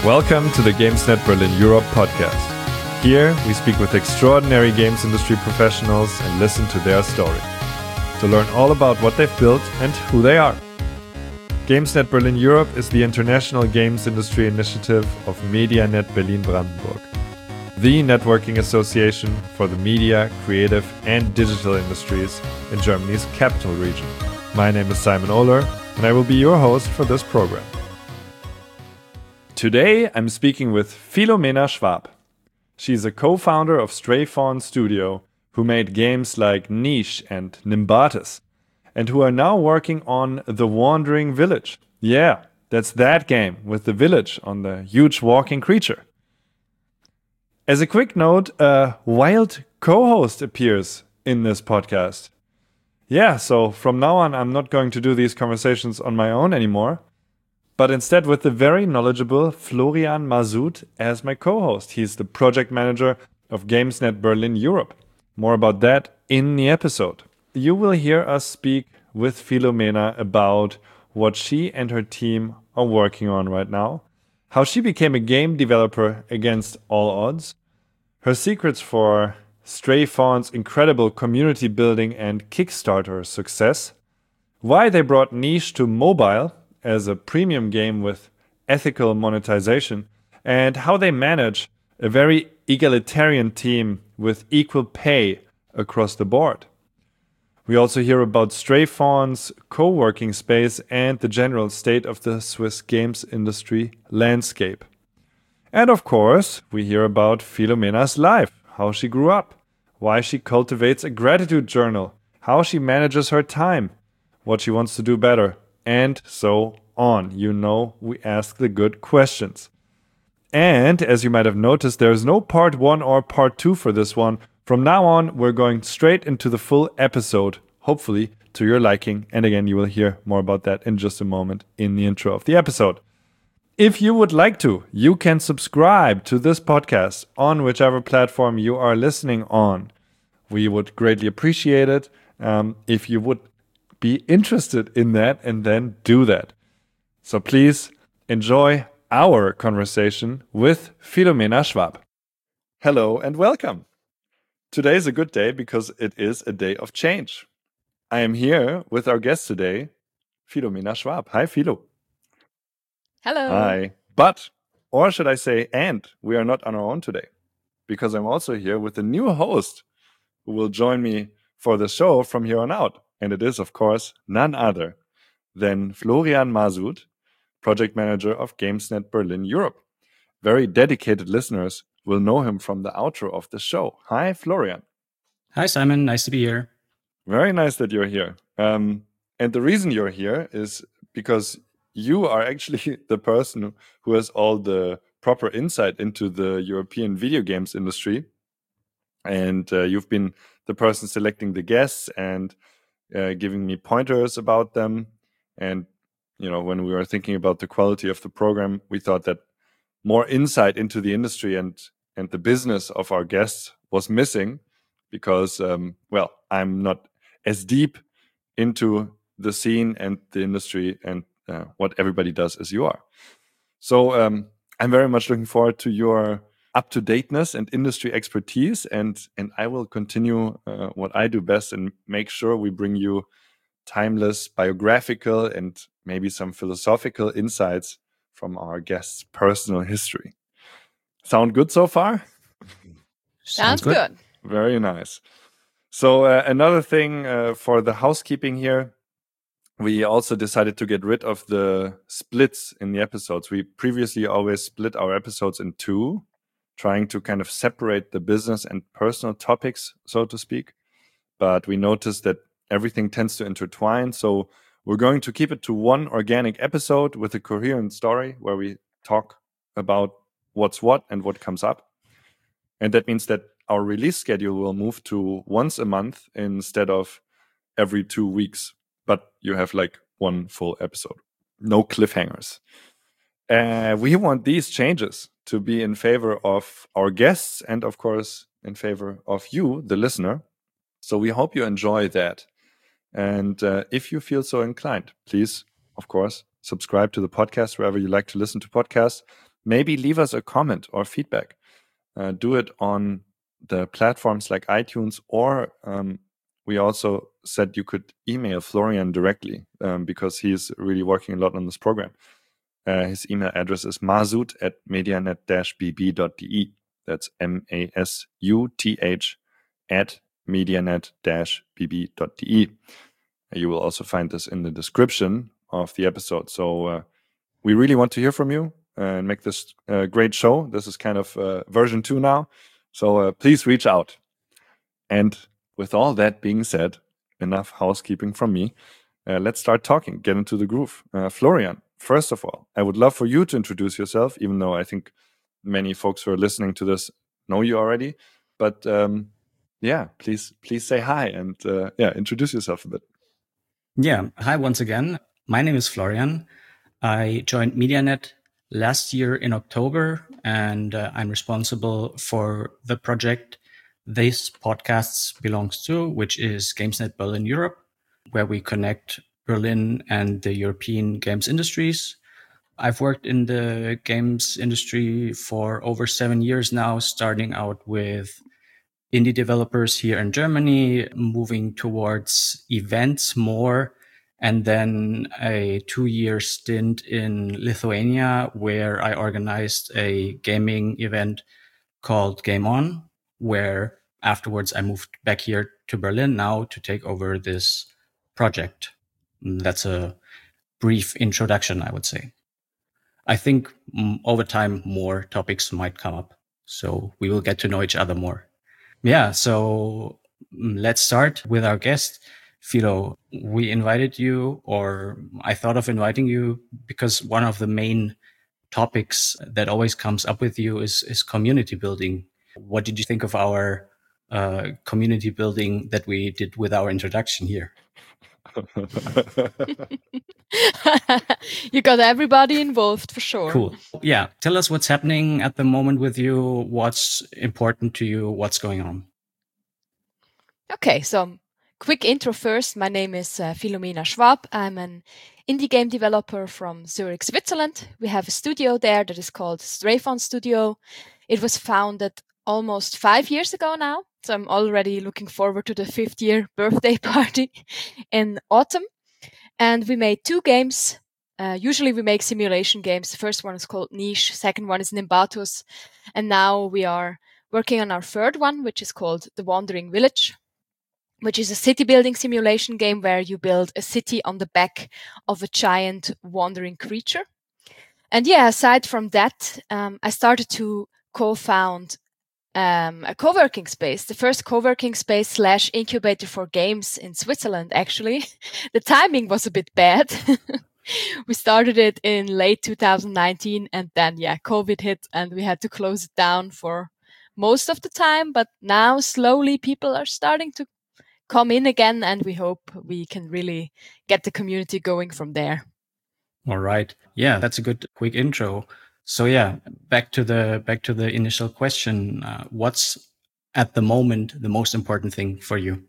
Welcome to the GamesNet Berlin Europe podcast. Here, we speak with extraordinary games industry professionals and listen to their story to learn all about what they've built and who they are. GamesNet Berlin Europe is the international games industry initiative of MediaNet Berlin-Brandenburg, the networking association for the media, creative, and digital industries in Germany's capital region. My name is Simon Ohler, and I will be your host for this program. Today, I'm speaking with Philomena Schwab. She's a co-founder of Stray Fawn Studio, who made games like Niche and Nimbatus, and who are now working on The Wandering Village. Yeah, that's that game with the village on the huge walking creature. As a quick note, a wild co-host appears in this podcast. Yeah, so from now on, I'm not going to do these conversations on my own anymore, but instead with the very knowledgeable Florian Masoud as my co-host. He's the project manager of GamesNet Berlin Europe. More about that in the episode. You will hear us speak with Philomena about what she and her team are working on right now, how she became a game developer against all odds, her secrets for Stray Fawn's incredible community building and Kickstarter success, why they brought Niche to mobile as a premium game with ethical monetization, and how they manage a very egalitarian team with equal pay across the board. We also hear about Stray Fawn's co-working space and the general state of the Swiss games industry landscape. And of course, we hear about Philomena's life, how she grew up, why she cultivates a gratitude journal, how she manages her time, what she wants to do better, and so on. You know, we ask the good questions. And as you might have noticed, there is no part 1 or part 2 for this one. From now on, we're going straight into the full episode, hopefully to your liking. And again, you will hear more about that in just a moment in the intro of the episode. If you would like to, you can subscribe to this podcast on whichever platform you are listening on. We would greatly appreciate it if you would be interested in that and then do that. So please enjoy our conversation with Philomena Schwab. Hello and welcome. Today is a good day because it is a day of change. I am here with our guest today, Philomena Schwab. Hi, Philo. Hello. Hi. But, or should I say, and we are not on our own today, because I'm also here with a new host who will join me for the show from here on out. And it is, of course, none other than Florian Masoud, project manager of GamesNet Berlin Europe. Very dedicated listeners will know him from the outro of the show. Hi, Florian. Hi, Simon. Nice to be here. Very nice that you're here. And the reason you're here is because you are actually the person who has all the proper insight into the European video games industry. And you've been the person selecting the guests and giving me pointers about them. And, you know, when we were thinking about the quality of the program, we thought that more insight into the industry and the business of our guests was missing because, I'm not as deep into the scene and the industry and what everybody does as you are. So I'm very much looking forward to your up-to-dateness and industry expertise, and I will continue what I do best and make sure we bring you timeless, biographical, and maybe some philosophical insights from our guest's personal history. Sound good so far? Sounds good. Very nice. So another thing for the housekeeping here, we also decided to get rid of the splits in the episodes. We previously always split our episodes in two, trying to kind of separate the business and personal topics, so to speak. But we noticed that everything tends to intertwine. So we're going to keep it to one organic episode with a coherent story where we talk about what's what and what comes up. And that means that our release schedule will move to once a month instead of every 2 weeks. But you have like one full episode. No cliffhangers. We want these changes to be in favor of our guests and, of course, in favor of you, the listener. So we hope you enjoy that. And if you feel so inclined, please, of course, subscribe to the podcast wherever you like to listen to podcasts. maybe leave us a comment or feedback. Do it on the platforms like iTunes, or we also said you could email Florian directly because he's really working a lot on this program. His email address is masut@medianet-bb.de. That's MASUTH @medianet-bb.de. You will also find this in the description of the episode. So we really want to hear from you and make this a great show. This is kind of version 2 now. So please reach out. And with all that being said, enough housekeeping from me. Let's start talking, get into the groove. Florian, first of all, I would love for you to introduce yourself, even though I think many folks who are listening to this know you already. But please say hi and introduce yourself a bit. Yeah, hi once again. My name is Florian. I joined MediaNet last year in October, and I'm responsible for the project this podcast belongs to, which is GamesNet Berlin Europe, where we connect Berlin and the European games industries. I've worked in the games industry for over 7 years now, starting out with indie developers here in Germany, moving towards events more, and then a 2-year stint in Lithuania, where I organized a gaming event called Game On, where afterwards I moved back here to Berlin now to take over this project. That's a brief introduction, I would say. I think over time, more topics might come up, so we will get to know each other more. Yeah, so let's start with our guest, Philo. We invited you, or I thought of inviting you because one of the main topics that always comes up with you is community building. What did you think of our community building that we did with our introduction here? You got everybody involved for sure. Cool. Yeah. Tell us what's happening at the moment with you. What's important to you? What's going on? Okay, so quick intro first. My name is Philomena Schwab. I'm an indie game developer from Zurich, Switzerland. We have a studio there that is called Strayphon Studio. It was founded almost 5 years ago now. So I'm already looking forward to the 5th year birthday party in autumn. And we made 2 games. Usually we make simulation games. The first one is called Niche. Second one is Nimbatus. And now we are working on our 3rd one, which is called The Wandering Village, which is a city building simulation game where you build a city on the back of a giant wandering creature. And yeah, aside from that, I started to co-found a co-working space, the first co-working space / incubator for games in Switzerland, actually. The timing was a bit bad. We started it in late 2019 and then, COVID hit and we had to close it down for most of the time. But now slowly people are starting to come in again and we hope we can really get the community going from there. All right. Yeah, that's a good quick intro. So yeah, back to the initial question. What's at the moment the most important thing for you?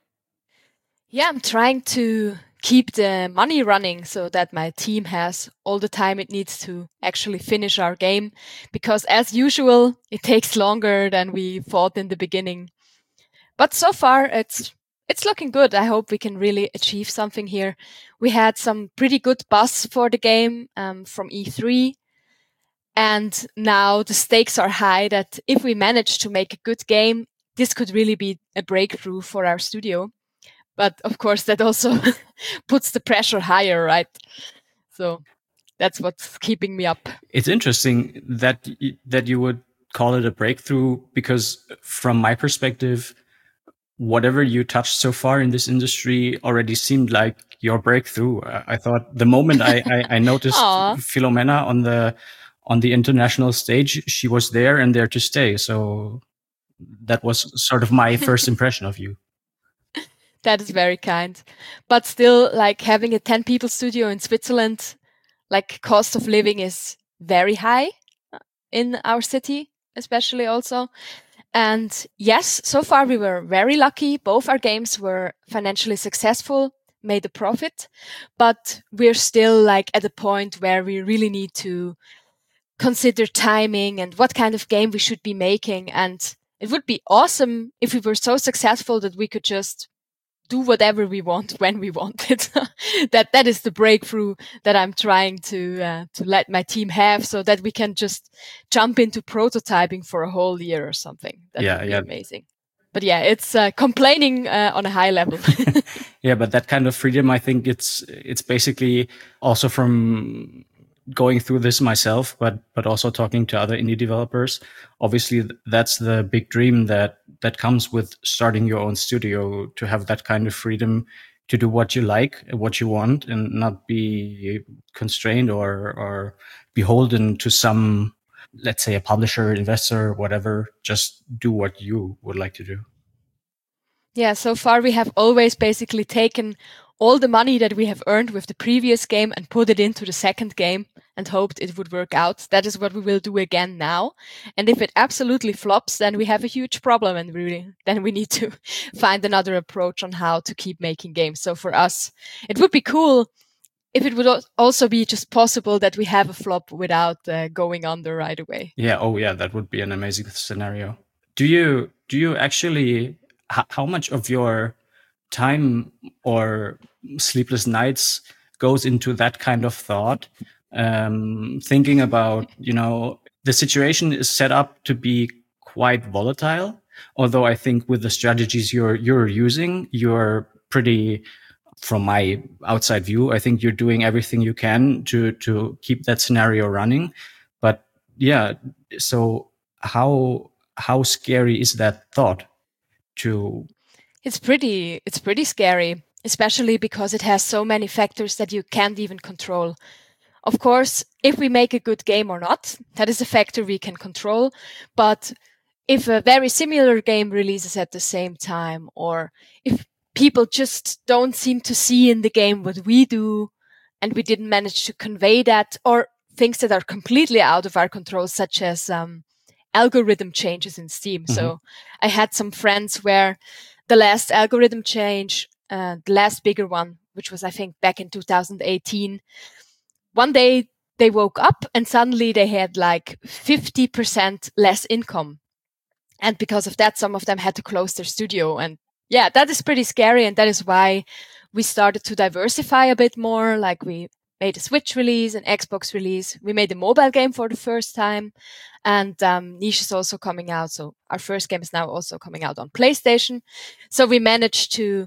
Yeah, I'm trying to keep the money running so that my team has all the time it needs to actually finish our game. Because as usual, it takes longer than we thought in the beginning. But so far, it's looking good. I hope we can really achieve something here. We had some pretty good buzz for the game from E3. And now the stakes are high that if we manage to make a good game, this could really be a breakthrough for our studio. But of course, that also puts the pressure higher, right? So that's what's keeping me up. It's interesting that you would call it a breakthrough, because from my perspective, whatever you touched so far in this industry already seemed like your breakthrough. I thought the moment I noticed Philomena on the international stage, she was there and there to stay. So that was sort of my first impression of you. That is very kind. But still, like having a 10 people studio in Switzerland, like cost of living is very high in our city, especially also. And yes, so far we were very lucky. Both our games were financially successful, made a profit, but we're still like at a point where we really need to consider timing and what kind of game we should be making. And it would be awesome if we were so successful that we could just do whatever we want when we want it. that is the breakthrough that I'm trying to let my team have, so that we can just jump into prototyping for a whole year or something. That would be amazing. But yeah, it's complaining on a high level. Yeah, but that kind of freedom, I think it's basically also from going through this myself, but also talking to other indie developers. Obviously, that's the big dream that comes with starting your own studio, to have that kind of freedom to do what you like, what you want, and not be constrained or beholden to some, let's say, a publisher, investor, whatever. Just do what you would like to do. Yeah, so far we have always basically taken all the money that we have earned with the previous game and put it into the second game and hoped it would work out. That is what we will do again now. And if it absolutely flops, then we have a huge problem, and then we need to find another approach on how to keep making games. So for us, it would be cool if it would also be just possible that we have a flop without going under right away. Yeah. Oh yeah, that would be an amazing scenario. Do you actually, how much of your time or sleepless nights goes into that kind of thought, thinking about, the situation is set up to be quite volatile, although I think with the strategies you're using, you're pretty, from my outside view, I think you're doing everything you can to keep that scenario running. But yeah, so how scary is that thought to... It's pretty scary, especially because it has so many factors that you can't even control. Of course, if we make a good game or not, that is a factor we can control. But if a very similar game releases at the same time, or if people just don't seem to see in the game what we do, and we didn't manage to convey that, or things that are completely out of our control, such as algorithm changes in Steam. Mm-hmm. So I had some friends where the last algorithm change, the last bigger one, which was, I think, back in 2018, one day they woke up and suddenly they had like 50% less income. And because of that, some of them had to close their studio. And yeah, that is pretty scary. And that is why we started to diversify a bit more. Like we made a Switch release, an Xbox release. We made a mobile game for the first time. And Niche is also coming out. So our first game is now also coming out on PlayStation. So we managed to,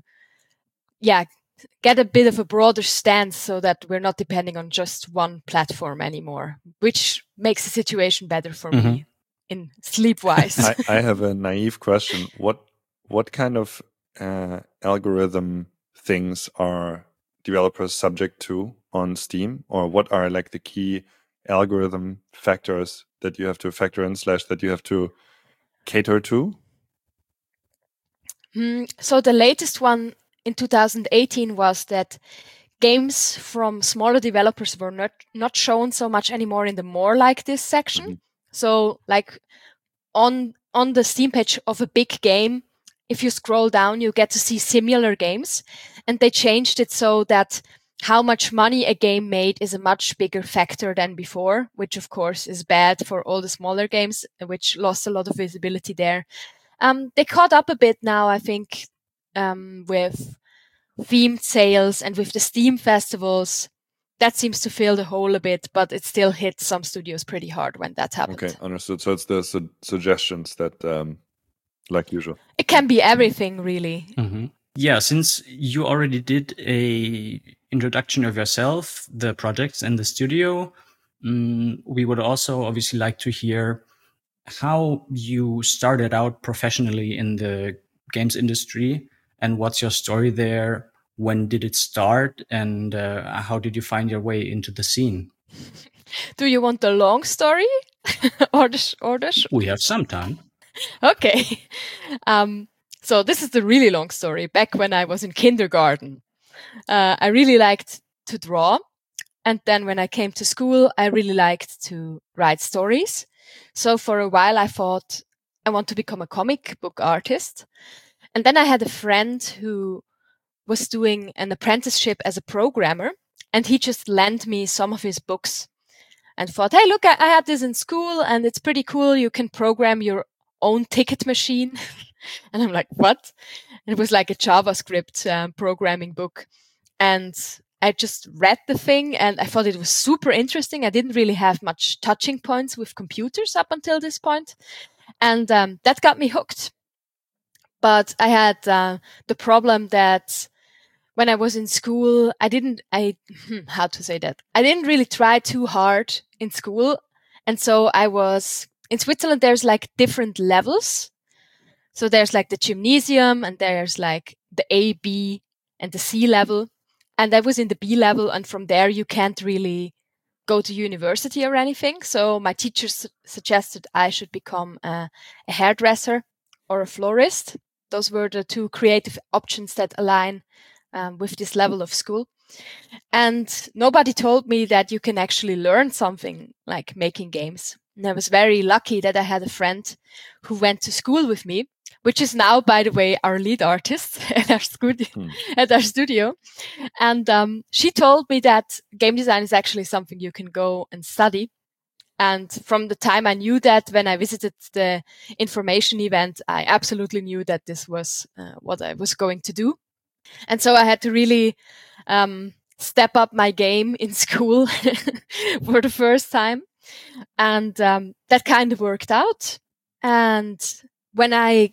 get a bit of a broader stance so that we're not depending on just one platform anymore, which makes the situation better for me in sleep-wise. I have a naive question. What kind of algorithm things are developers subject to on Steam? Or what are like the key algorithm factors that you have to factor in / that you have to cater to? So the latest one in 2018 was that games from smaller developers were not shown so much anymore in the more like this section. Mm-hmm. So like on the Steam page of a big game, if you scroll down, you get to see similar games. And they changed it so that how much money a game made is a much bigger factor than before, which of course is bad for all the smaller games, which lost a lot of visibility there. They caught up a bit now, I think, with themed sales and with the Steam festivals. That seems to fill the hole a bit, but it still hits some studios pretty hard when that happened. Okay, understood. So it's the suggestions that, like usual. It can be everything, really. Mm-hmm. Yeah, since you already did a introduction of yourself, the projects and the studio, we would also obviously like to hear how you started out professionally in the games industry, and what's your story there? When did it start, and how did you find your way into the scene? Do you want the long story or the We have some time. Okay. So this is the really long story. Back when I was in kindergarten, I really liked to draw. And then when I came to school, I really liked to write stories. So for a while, I thought I want to become a comic book artist. And then I had a friend who was doing an apprenticeship as a programmer, and he just lent me some of his books. and thought, hey, look, I had this in school and it's pretty cool. You can program your own ticket machine. And I'm like, what? And it was like a JavaScript programming book. And I just read the thing and I thought it was super interesting. I didn't really have much touching points with computers up until this point. And that got me hooked. But I had the problem that when I was in school, I didn't really try too hard in school. And so in Switzerland, there's like different levels. So there's like the gymnasium and there's like the A, B and the C level. And I was in the B level. And from there, you can't really go to university or anything. So my teachers suggested I should become a hairdresser or a florist. Those were the two creative options that align with this level of school. And nobody told me that you can actually learn something like making games. And I was very lucky that I had a friend who went to school with me, which is now, by the way, our lead artist at our studio. And she told me that game design is actually something you can go and study. And from the time I knew that, when I visited the information event, I absolutely knew that this was what I was going to do. And so I had to really step up my game in school for the first time. And that kind of worked out. And when I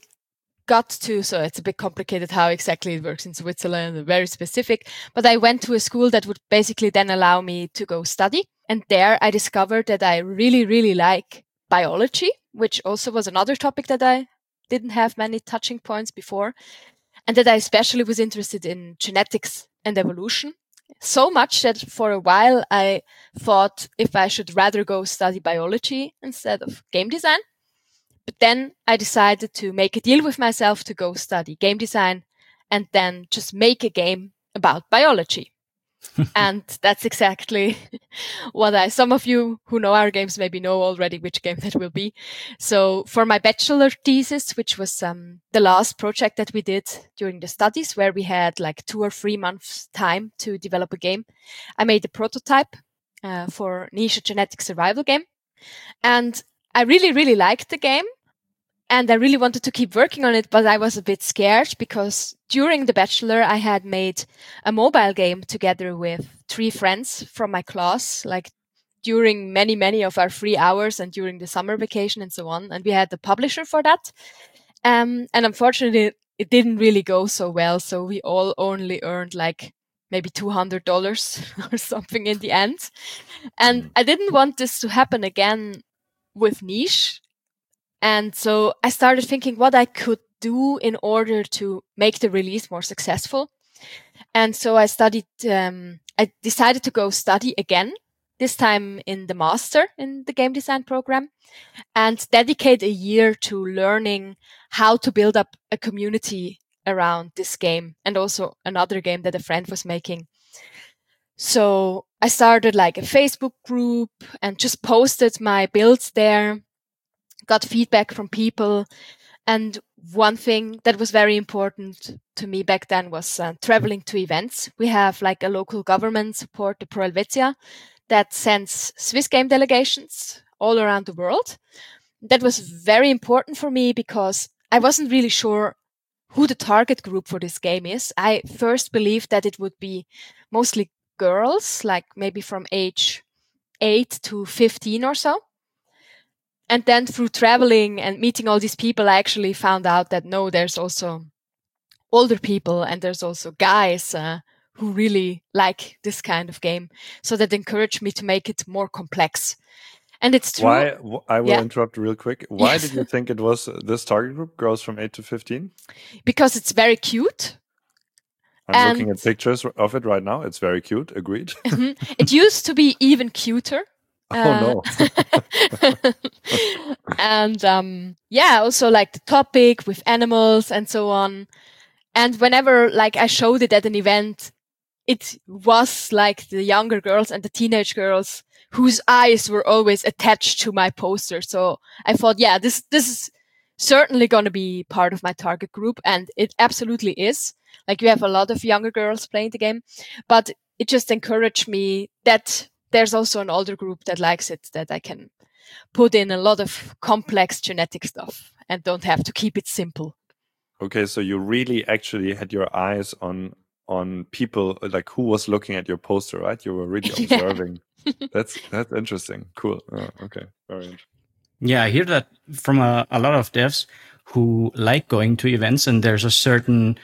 so it's a bit complicated how exactly it works in Switzerland, very specific, but I went to a school that would basically then allow me to go study. And there I discovered that I really, really like biology, which also was another topic that I didn't have many touching points before. And that I especially was interested in genetics and evolution. So much that for a while I thought if I should rather go study biology instead of game design. But then I decided to make a deal with myself to go study game design and then just make a game about biology. And that's exactly what some of you who know our games maybe know already which game that will be. So for my bachelor thesis, which was the last project that we did during the studies, where we had like 2 or 3 months time to develop a game, I made a prototype for niche genetic survival game. And I really, really liked the game. And I really wanted to keep working on it, but I was a bit scared because during the bachelor, I had made a mobile game together with 3 friends from my class, like during many, many of our free hours and during the summer vacation and so on. And we had the publisher for that. And unfortunately, it didn't really go so well. So we all only earned like maybe $200 or something in the end. And I didn't want this to happen again with Niche. And so I started thinking what I could do in order to make the release more successful. And so I decided to go study again, this time in the master in the game design program, and dedicate a year to learning how to build up a community around this game and also another game that a friend was making. So I started like a Facebook group and just posted my builds there, got feedback from people. And one thing that was very important to me back then was traveling to events. We have like a local government support, the Pro Helvetia, that sends Swiss game delegations all around the world. That was very important for me because I wasn't really sure who the target group for this game is. I first believed that it would be mostly girls, like maybe from age 8 to 15 or so. And then through traveling and meeting all these people, I actually found out that no, there's also older people and there's also guys who really like this kind of game. So that encouraged me to make it more complex. And it's true. I will interrupt real quick. Why did you think it was this target group, girls from 8 to 15? Because it's very cute. I'm looking at pictures of it right now. It's very cute. Agreed. It used to be even cuter. Oh no. And also like the topic with animals and so on. And whenever like I showed it at an event, it was like the younger girls and the teenage girls whose eyes were always attached to my poster. So I thought, this is certainly going to be part of my target group. And it absolutely is. Like you have a lot of younger girls playing the game, but it just encouraged me that there's also an older group that likes it, that I can put in a lot of complex genetic stuff and don't have to keep it simple. Okay, so you really actually had your eyes on people, like who was looking at your poster, right? You were really observing. That's interesting. Cool. Oh, okay, very interesting. Yeah, I hear that from a lot of devs who like going to events, and there's a certain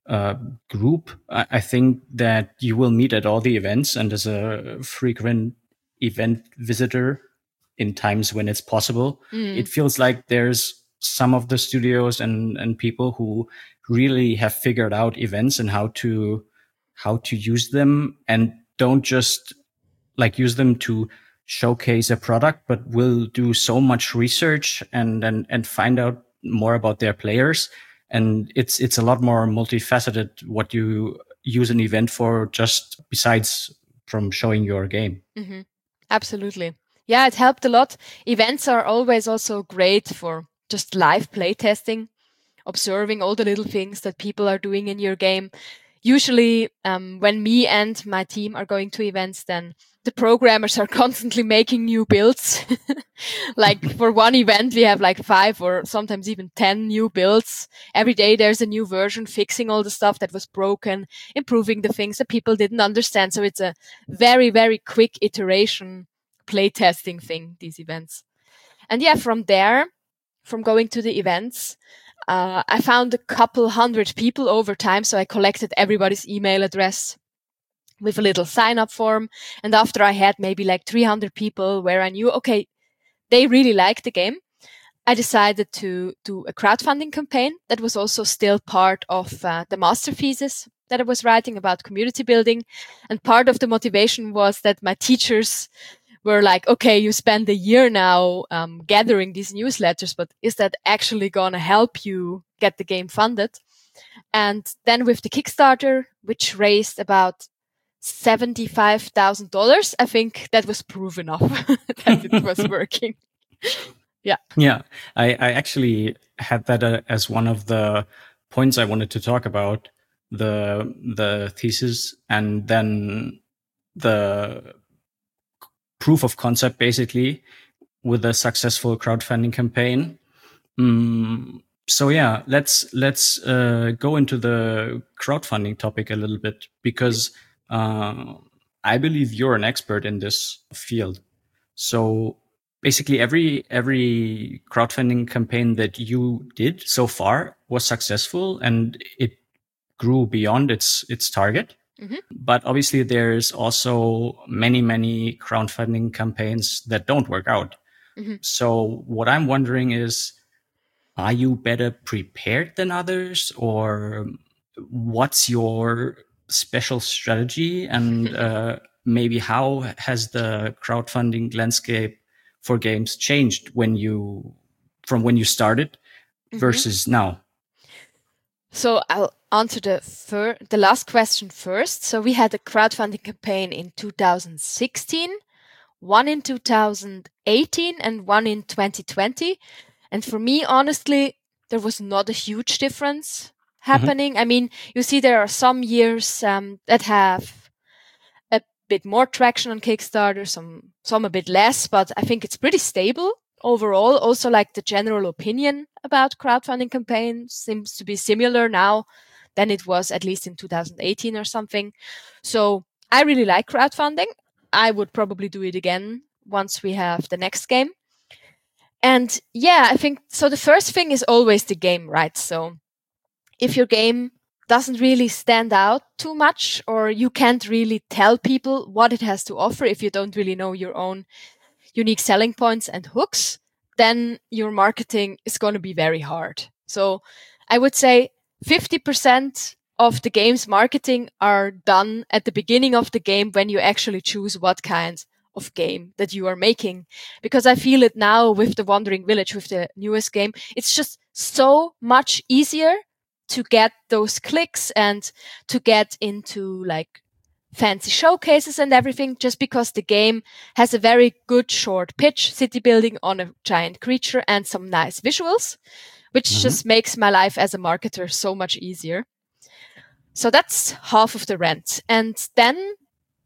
group, I think, that you will meet at all the events, and as a frequent event visitor in times when it's possible, it feels like there's some of the studios and people who really have figured out events and how to use them, and don't just like use them to showcase a product, but will do so much research and find out more about their players. And it's a lot more multifaceted what you use an event for, just besides from showing your game. Mm-hmm. Absolutely. Yeah, it helped a lot. Events are always also great for just live playtesting, observing all the little things that people are doing in your game. Usually, when me and my team are going to events, then the programmers are constantly making new builds. Like for one event, we have like 5 or sometimes even 10 new builds. Every day there's a new version fixing all the stuff that was broken, improving the things that people didn't understand. So it's a very, very quick iteration playtesting thing, these events. And yeah, from there, from going to the events, I found a couple hundred people over time. So I collected everybody's email address with a little sign-up form. And after I had maybe like 300 people where I knew, okay, they really like the game, I decided to do a crowdfunding campaign that was also still part of the master thesis that I was writing about community building. And part of the motivation was that my teachers were like, okay, you spend a year now gathering these newsletters, but is that actually going to help you get the game funded? And then with the Kickstarter, which raised about $75,000, I think that was proof enough that it was working. Yeah. Yeah. I actually had that as one of the points I wanted to talk about, the thesis, and then the proof of concept, basically, with a successful crowdfunding campaign. So yeah, let's go into the crowdfunding topic a little bit, because I believe you're an expert in this field. So basically every crowdfunding campaign that you did so far was successful, and it grew beyond its target. Mm-hmm. But obviously there's also many crowdfunding campaigns that don't work out. Mm-hmm. So what I'm wondering is, are you better prepared than others, or what's your special strategy? And maybe how has the crowdfunding landscape for games changed from when you started versus now? So I'll answer the last question first. So we had a crowdfunding campaign in 2016, one in 2018, and one in 2020. And for me, honestly, there was not a huge difference happening. Mm-hmm. I mean, you see, there are some years that have a bit more traction on Kickstarter, some a bit less, but I think it's pretty stable overall. Also, like the general opinion about crowdfunding campaigns seems to be similar now than it was at least in 2018 or something. So I really like crowdfunding. I would probably do it again once we have the next game. And yeah, I think so. The first thing is always the game, right? So if your game doesn't really stand out too much, or you can't really tell people what it has to offer, if you don't really know your own unique selling points and hooks, then your marketing is going to be very hard. So I would say 50% of the game's marketing are done at the beginning of the game, when you actually choose what kind of game that you are making. Because I feel it now with the Wandering Village, with the newest game, it's just so much easier to get those clicks and to get into like fancy showcases and everything, just because the game has a very good short pitch, city building on a giant creature, and some nice visuals, which just makes my life as a marketer so much easier. So that's half of the rent. And then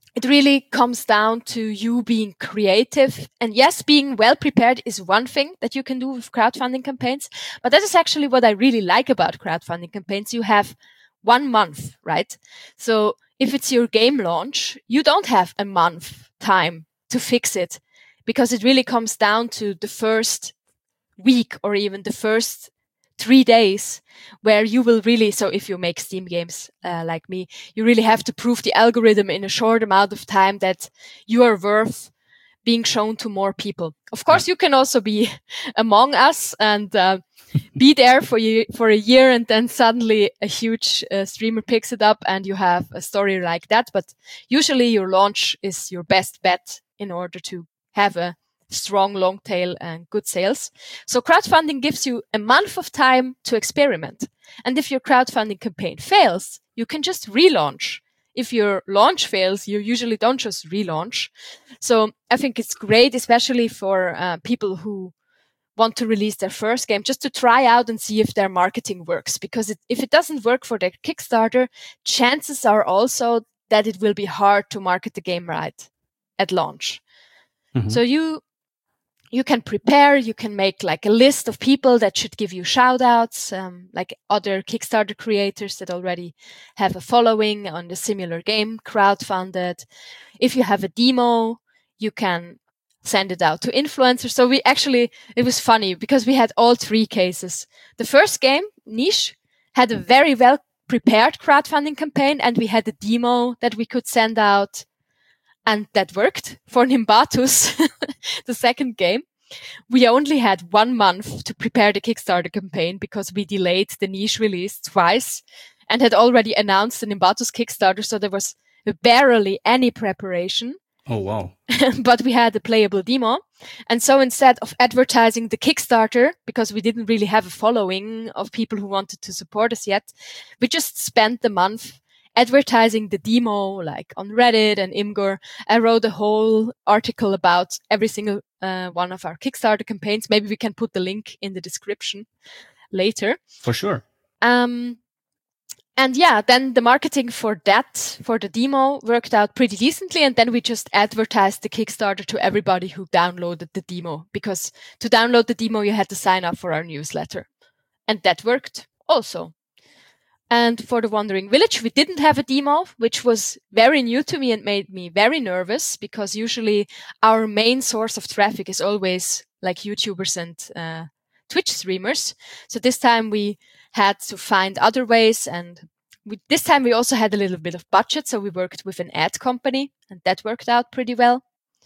it really comes down to you being creative. And yes, being well prepared is one thing that you can do with crowdfunding campaigns, but that is actually what I really like about crowdfunding campaigns. You have 1 month, right? So if it's your game launch, you don't have a month time to fix it, because it really comes down to the first week or even the first 3 days where you will really, so if you make Steam games like me, you really have to prove the algorithm in a short amount of time that you are worth being shown to more people. Of course, you can also be among us and be there for a year, and then suddenly a huge streamer picks it up and you have a story like that. But usually your launch is your best bet in order to have a strong long tail and good sales. So crowdfunding gives you a month of time to experiment. And if your crowdfunding campaign fails, you can just relaunch. If your launch fails, you usually don't just relaunch. So I think it's great, especially for people who want to release their first game, just to try out and see if their marketing works. Because if it doesn't work for their Kickstarter, chances are also that it will be hard to market the game right at launch. Mm-hmm. So you can prepare, you can make like a list of people that should give you shout outs, like other Kickstarter creators that already have a following on the similar game, crowdfunded. If you have a demo, you can send it out to influencers. So it was funny because we had all 3 cases. The first game, Niche, had a very well prepared crowdfunding campaign, and we had a demo that we could send out. And that worked. For Nimbatus, the second game, we only had 1 month to prepare the Kickstarter campaign because we delayed the Niche release twice and had already announced the Nimbatus Kickstarter. So there was barely any preparation. Oh, wow. But we had a playable demo. And so instead of advertising the Kickstarter, because we didn't really have a following of people who wanted to support us yet, we just spent the month advertising the demo, like on Reddit and Imgur. I wrote a whole article about every single one of our Kickstarter campaigns. Maybe we can put the link in the description later. For sure. And yeah, then the marketing for the demo worked out pretty decently. And then we just advertised the Kickstarter to everybody who downloaded the demo, because to download the demo, you had to sign up for our newsletter. And that worked also. And for the Wandering Village, we didn't have a demo, which was very new to me and made me very nervous, because usually our main source of traffic is always like YouTubers and Twitch streamers. So this time we had to find other ways, and this time we also had a little bit of budget. So we worked with an ad company, and that worked out pretty well.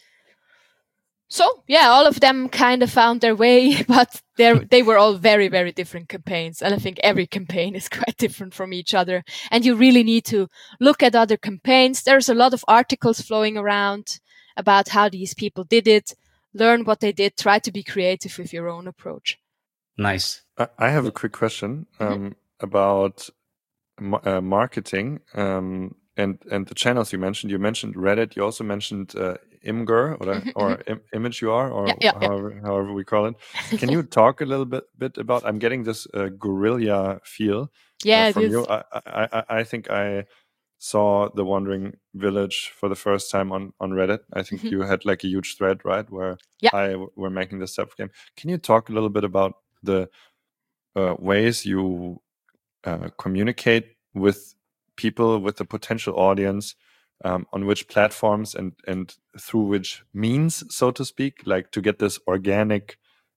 So yeah, all of them kind of found their way, but they were all very, very different campaigns. And I think every campaign is quite different from each other. And you really need to look at other campaigns. There's a lot of articles flowing around about how these people did it, learn what they did, try to be creative with your own approach. Nice. I have a quick question about marketing and the channels you mentioned. You mentioned Reddit. You also mentioned Imgur or Imgur or however we call it. Can you talk a little bit about? I'm getting this guerrilla feel from you. I think I saw the Wandering Village for the first time on Reddit. I think you had like a huge thread, right, where we're making this type of game. Can you talk a little bit about the ways you communicate with people, with the potential audience, on which platforms and through which means, so to speak, like to get this organic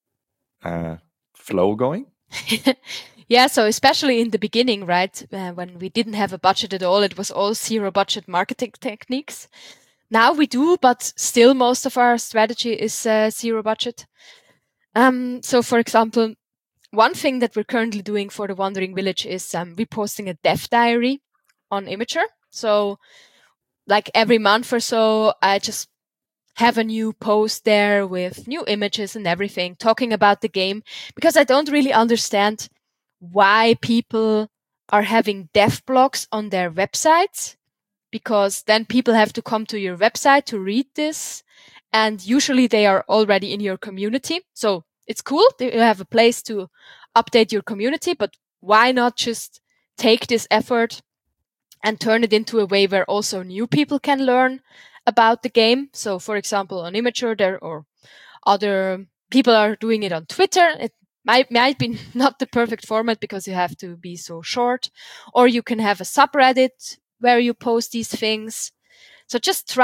flow going? Yeah, so especially in the beginning, right, when we didn't have a budget at all, it was all zero budget marketing techniques. Now we do, but still most of our strategy is zero budget. So for example, one thing that we're currently doing for the Wandering Village is we're posting a dev diary on Imgur. So like every month or so, I just have a new post there with new images and everything, talking about the game, because I don't really understand why people are having dev blogs on their websites, because then people have to come to your website to read this, and usually they are already in your community. So it's cool that you have a place to update your community, but why not just take this effort and turn it into a way where also new people can learn about the game. So, for example, on Immature, there or other people are doing it on Twitter. It might be not the perfect format because you have to be so short, or you can have a subreddit where you post these things. So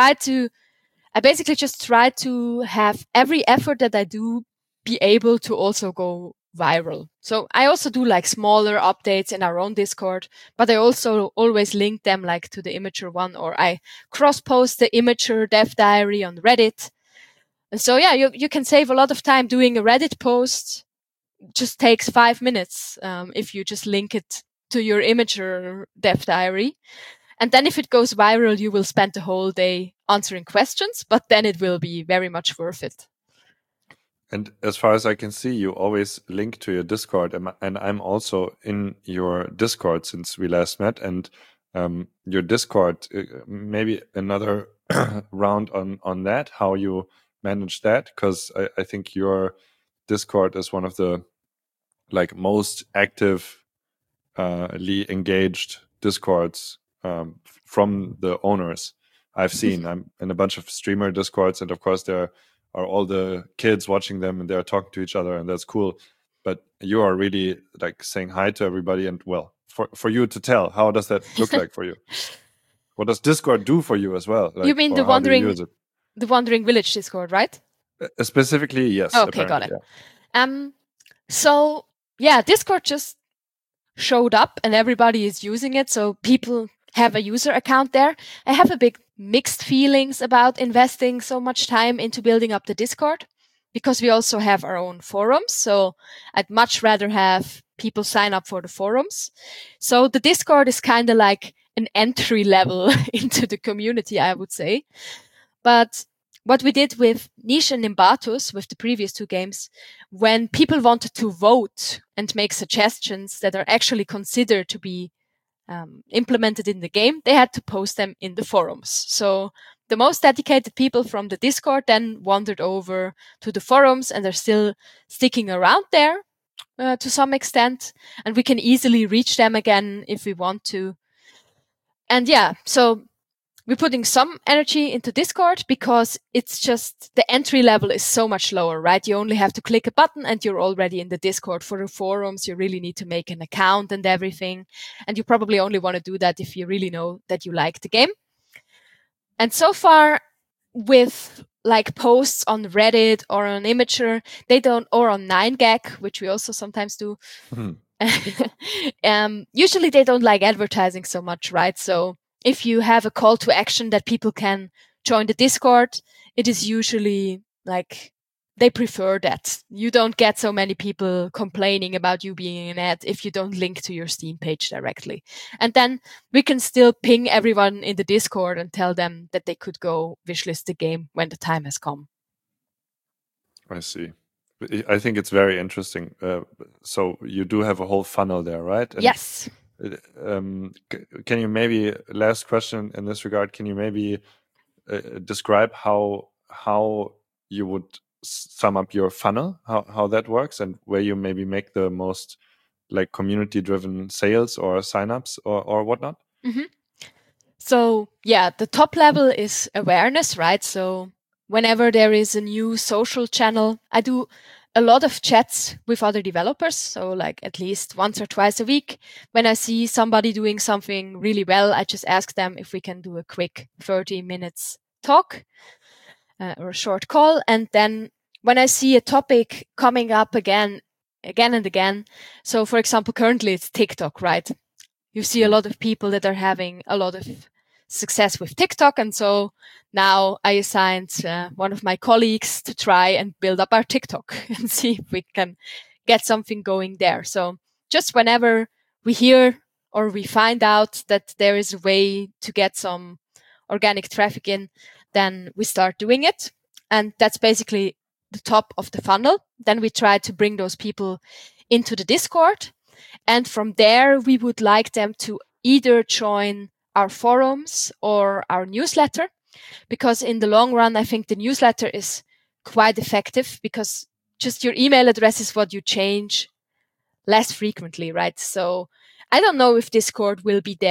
I basically just try to have every effort that I do be able to also go viral. So I also do like smaller updates in our own Discord, but I also always link them like to the Immature one, or I cross post the Immature dev diary on Reddit. And so, yeah, you can save a lot of time doing a Reddit post. Just takes 5 minutes if you just link it to your Immature dev diary. And then if it goes viral, you will spend the whole day answering questions, but then it will be very much worth it. And as far as I can see, you always link to your Discord, and I'm also in your Discord since we last met. And your Discord, maybe another round on that, how you manage that, because I think your Discord is one of the like most actively engaged Discords from the owners I've seen. I'm in a bunch of streamer Discords, and of course there are all the kids watching them and they're talking to each other, and that's cool. But you are really like saying hi to everybody, and well, for you to tell, how does that look like for you? What does Discord do for you as well? Like, you mean the Wandering Village Discord, right? Specifically, yes. Okay, got it. Yeah. So yeah, Discord just showed up and everybody is using it. So people have a user account there. I have a big mixed feelings about investing so much time into building up the Discord, because we also have our own forums. So I'd much rather have people sign up for the forums. So the Discord is kind of like an entry level into the community, I would say. But what we did with Niche and Nimbatus, with the previous 2 games, when people wanted to vote and make suggestions that are actually considered to be implemented in the game, they had to post them in the forums. So the most dedicated people from the Discord then wandered over to the forums, and they're still sticking around there to some extent, and we can easily reach them again if we want to. And yeah, so we're putting some energy into Discord because it's just the entry level is so much lower, right? You only have to click a button and you're already in the Discord. For the forums, you really need to make an account and everything. And you probably only want to do that if you really know that you like the game. And so far, with like posts on Reddit or on Immature, or on 9gag, which we also sometimes do. Usually they don't like advertising so much, right? So if you have a call to action that people can join the Discord, it is usually like they prefer that. You don't get so many people complaining about you being an ad if you don't link to your Steam page directly. And then we can still ping everyone in the Discord and tell them that they could go wishlist the game when the time has come. I see. I think it's very interesting. So you do have a whole funnel there, right? And yes. Can you maybe, last question in this regard, can you maybe describe how you would sum up your funnel, how that works, and where you maybe make the most like community driven sales or signups or whatnot? Mm-hmm. So yeah, the top level is awareness, right? So whenever there is a new social channel, I do a lot of chats with other developers. So like at least once or twice a week, when I see somebody doing something really well, I just ask them if we can do a quick 30 minutes talk or a short call. And then when I see a topic coming up again and again. So for example, currently it's TikTok, right? You see a lot of people that are having a lot of success with TikTok. And so now I assigned one of my colleagues to try and build up our TikTok and see if we can get something going there. So just whenever we hear or we find out that there is a way to get some organic traffic in, then we start doing it. And that's basically the top of the funnel. Then we try to bring those people into the Discord. And from there, we would like them to either join our forums or our newsletter, because in the long run, I think the newsletter is quite effective because just your email address is what you change less frequently, right? So I don't know if Discord will be there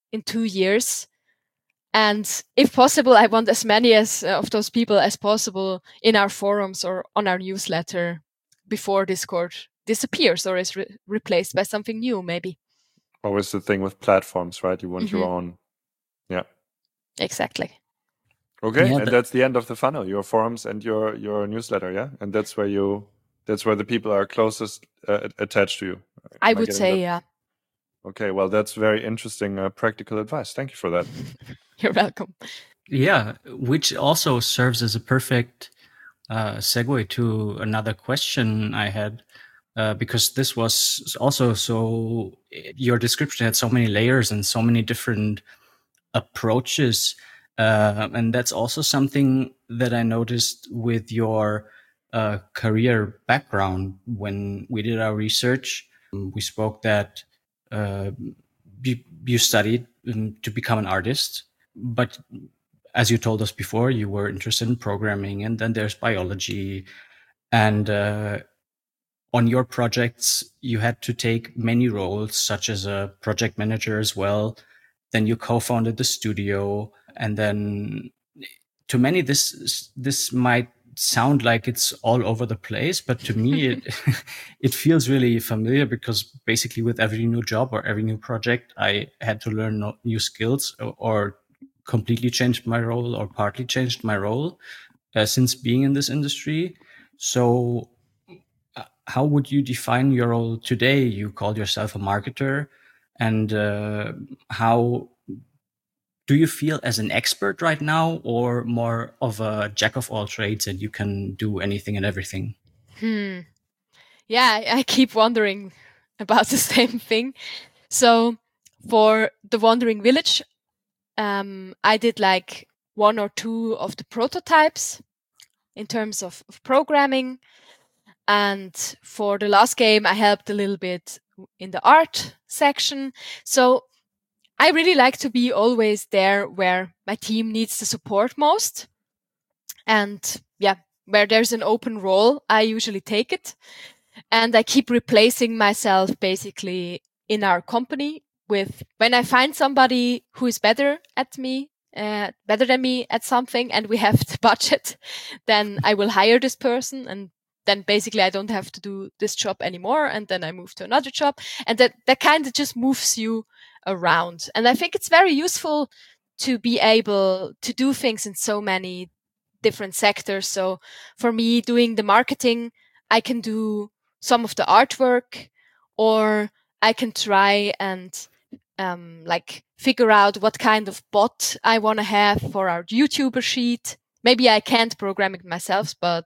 in 2 years. And if possible, I want as many of those people as possible in our forums or on our newsletter before Discord disappears or is replaced by something new, maybe. Always the thing with platforms, right? You want your own. Yeah. Exactly. Okay, and that's the end of the funnel, your forums and your newsletter, yeah? And that's where the people are closest attached to you. I would say, yeah. Okay, well, that's very interesting practical advice. Thank you for that. You're welcome. Yeah, which also serves as a perfect segue to another question I had, because this was also your description had so many layers and so many different approaches. And that's also something that I noticed with your career background. When we did our research, we spoke that you studied to become an artist, but as you told us before, you were interested in programming, and then there's biology. And on your projects, you had to take many roles, such as a project manager as well. Then you co-founded the studio. And then to many, this might sound like it's all over the place, but to me, it feels really familiar, because basically with every new job or every new project, I had to learn new skills or completely changed my role or partly changed my role since being in this industry. So how would you define your role today? You call yourself a marketer, and how do you feel as an expert right now, or more of a jack of all trades and you can do anything and everything? Yeah, I keep wondering about the same thing. So for the Wandering Village, I did like 1 or 2 of the prototypes in terms of programming. And for the last game, I helped a little bit in the art section. So I really like to be always there where my team needs the support most. And yeah, where there's an open role, I usually take it. And I keep replacing myself basically in our company with when I find somebody who is better than me at something, and we have the budget, then I will hire this person, and then basically I don't have to do this job anymore, and then I move to another job, and that kind of just moves you around. And I think it's very useful to be able to do things in so many different sectors. So for me, doing the marketing, I can do some of the artwork, or I can try and like figure out what kind of bot I want to have for our YouTuber sheet. Maybe I can't program it myself, but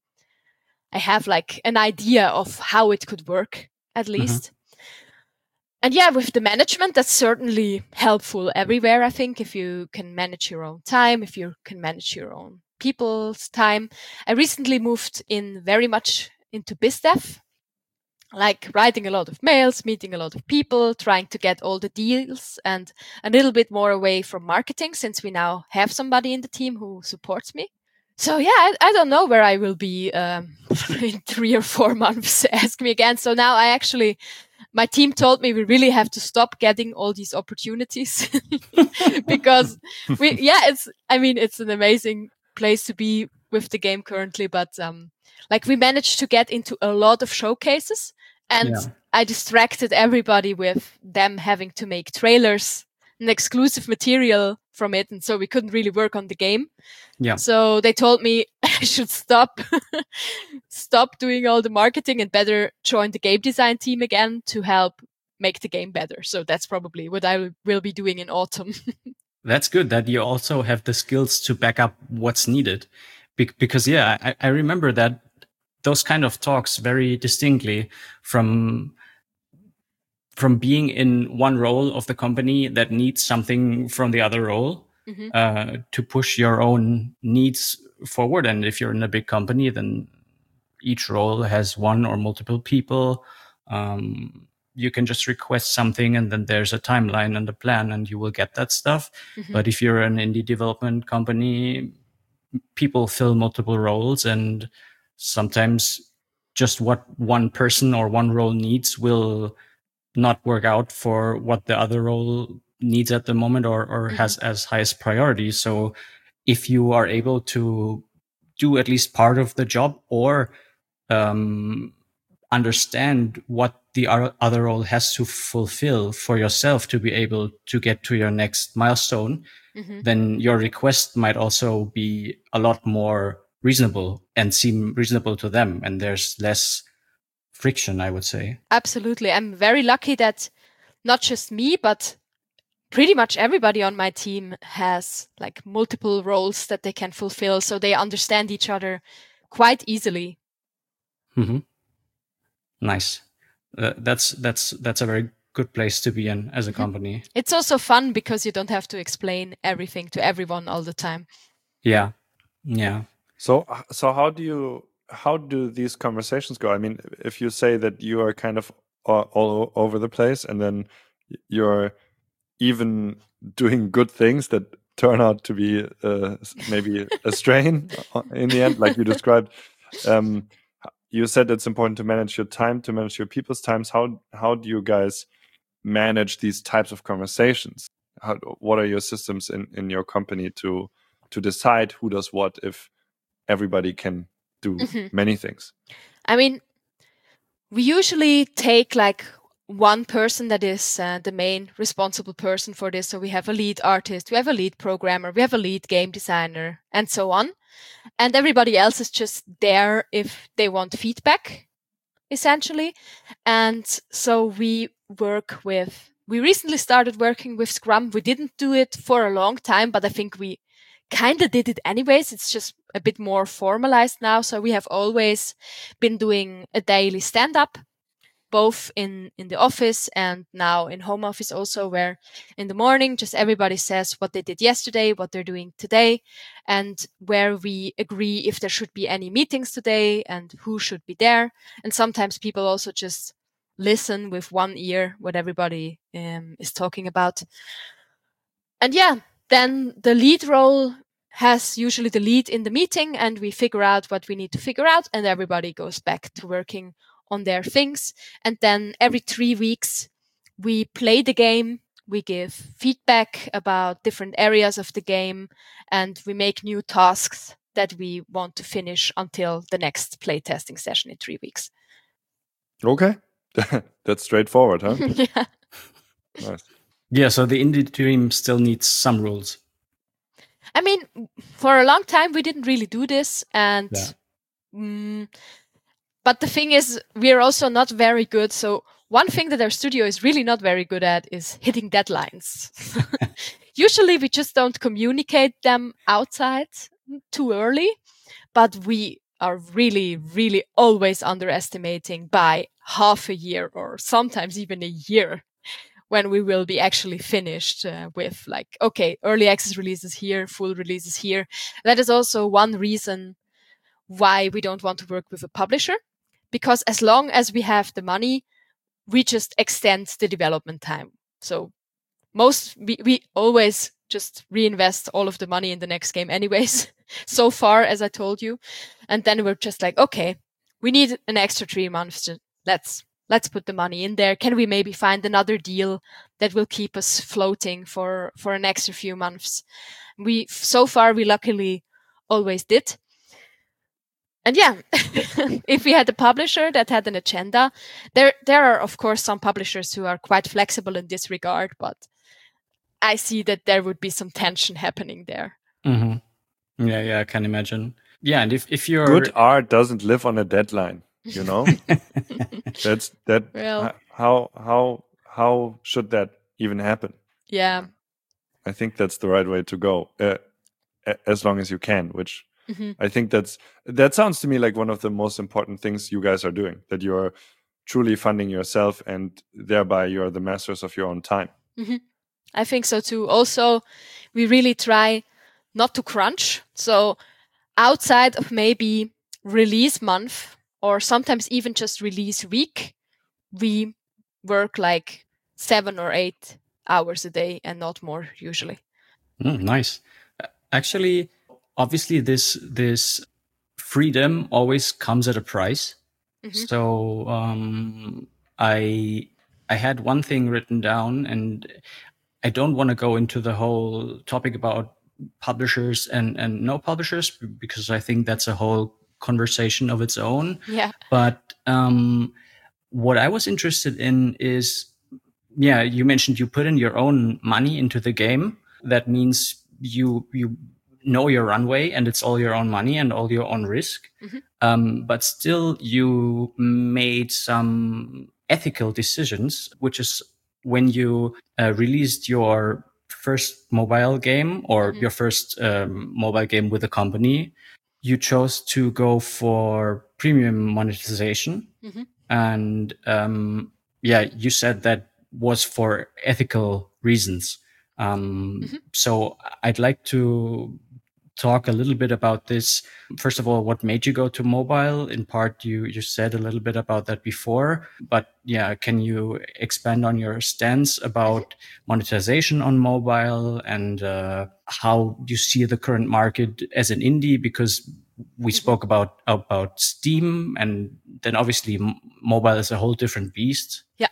I have like an idea of how it could work at least. And yeah, with the management, that's certainly helpful everywhere. I think if you can manage your own time, if you can manage your own people's time. I recently moved in very much into BizDev, like writing a lot of mails, meeting a lot of people, trying to get all the deals, and a little bit more away from marketing, since we now have somebody in the team who supports me. So yeah, I don't know where I will be in 3 or 4 months. Ask me again. So now my team told me we really have to stop getting all these opportunities because it's an amazing place to be with the game currently, but like we managed to get into a lot of showcases, and I distracted everybody with them having to make trailers and exclusive material from it, and so we couldn't really work on the game. Yeah. So they told me I should stop doing all the marketing and better join the game design team again to help make the game better. So that's probably what I will be doing in autumn. That's good that you also have the skills to back up what's needed. Because I remember that those kind of talks very distinctly from being in one role of the company that needs something from the other role to push your own needs forward. And if you're in a big company, then each role has one or multiple people. You can just request something, and then there's a timeline and a plan, and you will get that stuff. But if you're an indie development company, people fill multiple roles, and sometimes just what one person or one role needs will not work out for what the other role needs at the moment or has as highest priority. So if you are able to do at least part of the job or understand what the other role has to fulfill for yourself to be able to get to your next milestone, then your request might also be a lot more reasonable and seem reasonable to them. And there's less friction, I would say. Absolutely. I'm very lucky that not just me, but pretty much everybody on my team has like multiple roles that they can fulfill. So they understand each other quite easily. Nice. That's a very good place to be in as a company. It's also fun because you don't have to explain everything to everyone all the time. Yeah. So how do these conversations go? I mean, if you say that you are kind of all over the place, and then you're even doing good things that turn out to be maybe a strain in the end, like you described. You said it's important to manage your time, to manage your people's times. How do you guys manage these types of conversations? What are your systems in your company to decide who does what if everybody can do many things? I mean, we usually take like one person that is the main responsible person for this. So we have a lead artist, we have a lead programmer, we have a lead game designer, and so on. And everybody else is just there if they want feedback, essentially. And so we recently started working with Scrum. We didn't do it for a long time, but I think we kind of did it anyways. It's just a bit more formalized now. So we have always been doing a daily stand-up, both in the office and now in home office also, where in the morning just everybody says what they did yesterday, what they're doing today, and where we agree if there should be any meetings today and who should be there. And sometimes people also just listen with one ear what everybody is talking about. And then the lead role has usually the lead in the meeting, and we figure out what we need to figure out, and everybody goes back to working on their things. And then every 3 weeks, we play the game, we give feedback about different areas of the game, and we make new tasks that we want to finish until the next playtesting session in 3 weeks. Okay. That's straightforward, huh? Yeah. Nice. Yeah, so the indie team still needs some rules. I mean, for a long time, we didn't really do this. And but the thing is, we're also not very good. So one thing that our studio is really not very good at is hitting deadlines. Usually we just don't communicate them outside too early, but we are really, really always underestimating by half a year or sometimes even a year when we will be actually finished with like, okay, early access releases here, full releases here. That is also one reason why we don't want to work with a publisher, because as long as we have the money, we just extend the development time. So we always just reinvest all of the money in the next game anyways, so far, as I told you. And then we're just like, okay, we need an extra 3 months. Let's put the money in there. Can we maybe find another deal that will keep us floating for an extra few months? So far, we luckily always did. And if we had a publisher that had an agenda, there are, of course, some publishers who are quite flexible in this regard, but I see that there would be some tension happening there. Mm-hmm. Yeah, I can imagine. Yeah, and if you're... Good art doesn't live on a deadline, you know? Well, how should that even happen? Yeah. I think that's the right way to go, as long as you can, which... I think that sounds to me like one of the most important things you guys are doing, that you're truly funding yourself and thereby you're the masters of your own time. I think so too. Also, we really try not to crunch. So outside of maybe release month or sometimes even just release week, we work like 7 or 8 hours a day and not more usually. Nice. Actually, obviously this freedom always comes at a price. So I had one thing written down, and I don't want to go into the whole topic about publishers and no publishers, because I think that's a whole conversation of its own. Yeah. But what I was interested in is, yeah, you mentioned you put in your own money into the game. That means you know your runway, and it's all your own money and all your own risk. But still, you made some ethical decisions, which is when you released your first mobile game or your first mobile game with a company, you chose to go for premium monetization. And yeah, you said that was for ethical reasons. So I'd like to talk a little bit about this. First of all, what made you go to mobile? In part, you said a little bit about that before, but yeah, can you expand on your stance about monetization on mobile and how you see the current market as an indie? Because we spoke about Steam, and then obviously mobile is a whole different beast. Yeah.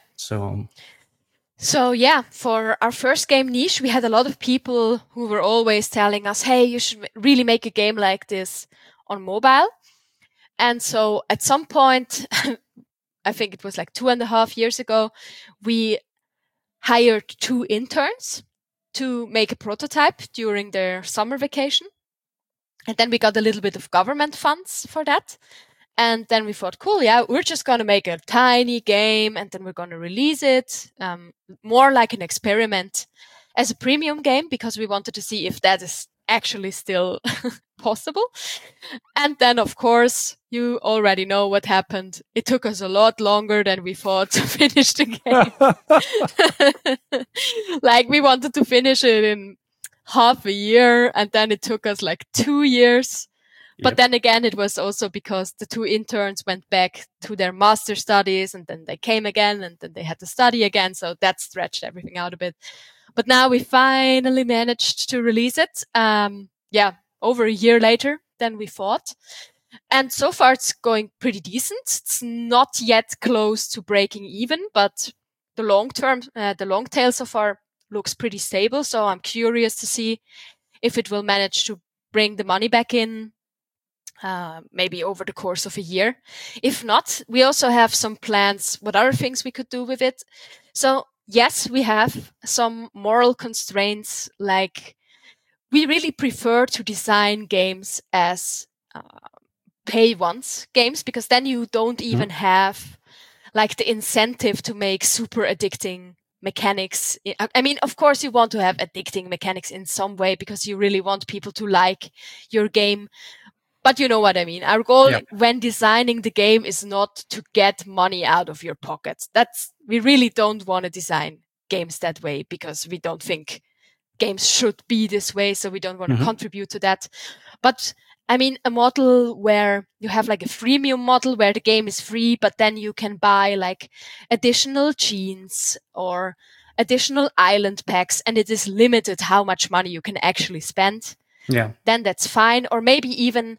So yeah, for our first game, Niche, we had a lot of people who were always telling us, hey, you should really make a game like this on mobile. And so at some point, I think it was like 2.5 years ago, we hired 2 interns to make a prototype during their summer vacation. And then we got a little bit of government funds for that. And then we thought, cool, yeah, we're just going to make a tiny game and then we're going to release it more like an experiment as a premium game, because we wanted to see if that is actually still possible. And then, of course, you already know what happened. It took us a lot longer than we thought to finish the game. Like, we wanted to finish it in half a year, and then it took us like 2 years. But then again, it was also because the 2 interns went back to their master studies, and then they came again, and then they had to study again. So that stretched everything out a bit. But now we finally managed to release it. Over a year later than we thought. And so far it's going pretty decent. It's not yet close to breaking even, but the long tail so far looks pretty stable. So I'm curious to see if it will manage to bring the money back in, maybe over the course of a year. If not, we also have some plans, what other things we could do with it. So yes, we have some moral constraints, like we really prefer to design games as pay once games, because then you don't even have like the incentive to make super addicting mechanics. I mean, of course you want to have addicting mechanics in some way because you really want people to like your game. But you know what I mean. Our goal when designing the game is not to get money out of your pockets. We really don't want to design games that way, because we don't think games should be this way. So we don't want to contribute to that. But I mean, a model where you have like a freemium model where the game is free, but then you can buy like additional genes or additional island packs, and it is limited how much money you can actually spend. Yeah. Then that's fine. Or maybe even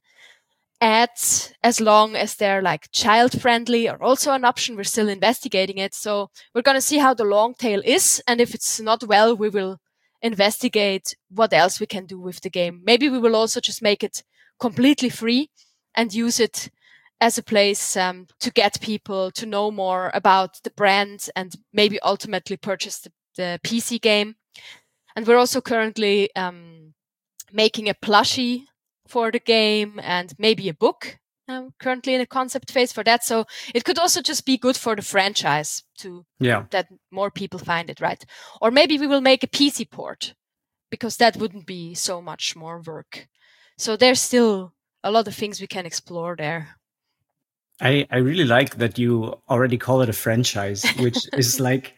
ads, as long as they're like child friendly, are also an option. We're still investigating it. So we're going to see how the long tail is. And if it's not well, we will investigate what else we can do with the game. Maybe we will also just make it completely free and use it as a place to get people to know more about the brand and maybe ultimately purchase the PC game. And we're also currently making a plushie for the game and maybe a book. I'm currently in a concept phase for that. So it could also just be good for the franchise that more people find it, right? Or maybe we will make a PC port, because that wouldn't be so much more work. So there's still a lot of things we can explore there. I really like that you already call it a franchise, which is like,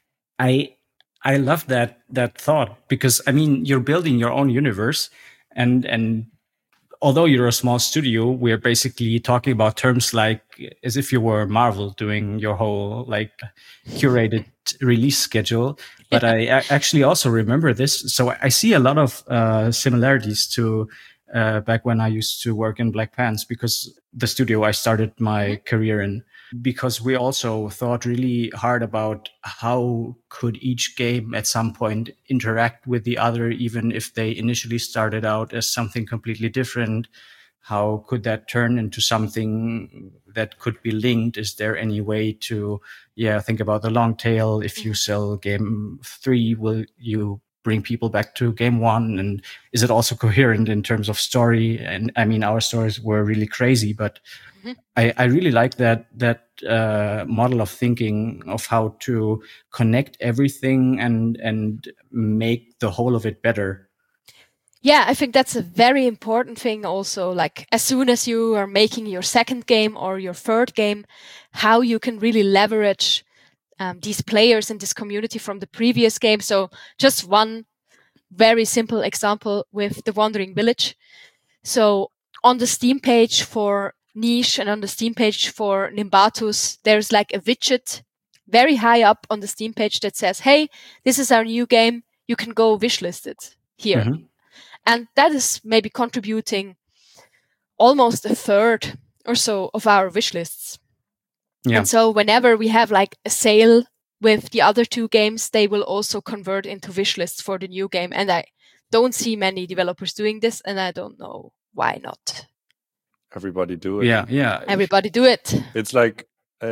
I love that thought, because I mean, you're building your own universe, and although you're a small studio, we're basically talking about terms like as if you were Marvel doing your whole like curated release schedule. But I actually also remember this. So I see a lot of similarities to back when I used to work in Black Pants, because the studio I started my career in. because we also thought really hard about how could each game at some point interact with the other, even if they initially started out as something completely different. How could that turn into something that could be linked? Is there any way to, think about the long tail? If you sell game 3, will you bring people back to game 1? And is it also coherent in terms of story? And I mean, our stories were really crazy, but I really like that model of thinking of how to connect everything and make the whole of it better. Yeah, I think that's a very important thing also, like as soon as you are making your second game or your third game, how you can really leverage these players in this community from the previous game. So just one very simple example with the Wandering Village. So on the Steam page for Niche and on the Steam page for Nimbatus, there's like a widget very high up on the Steam page that says, hey, this is our new game. You can go wishlist it here. Mm-hmm. And that is maybe contributing almost a third or so of our wish lists. Yeah. And so whenever we have like a sale with the other two games, they will also convert into wish lists for the new game. And I don't see many developers doing this, and I don't know why not. Everybody do it. Yeah. Everybody do it. It's like,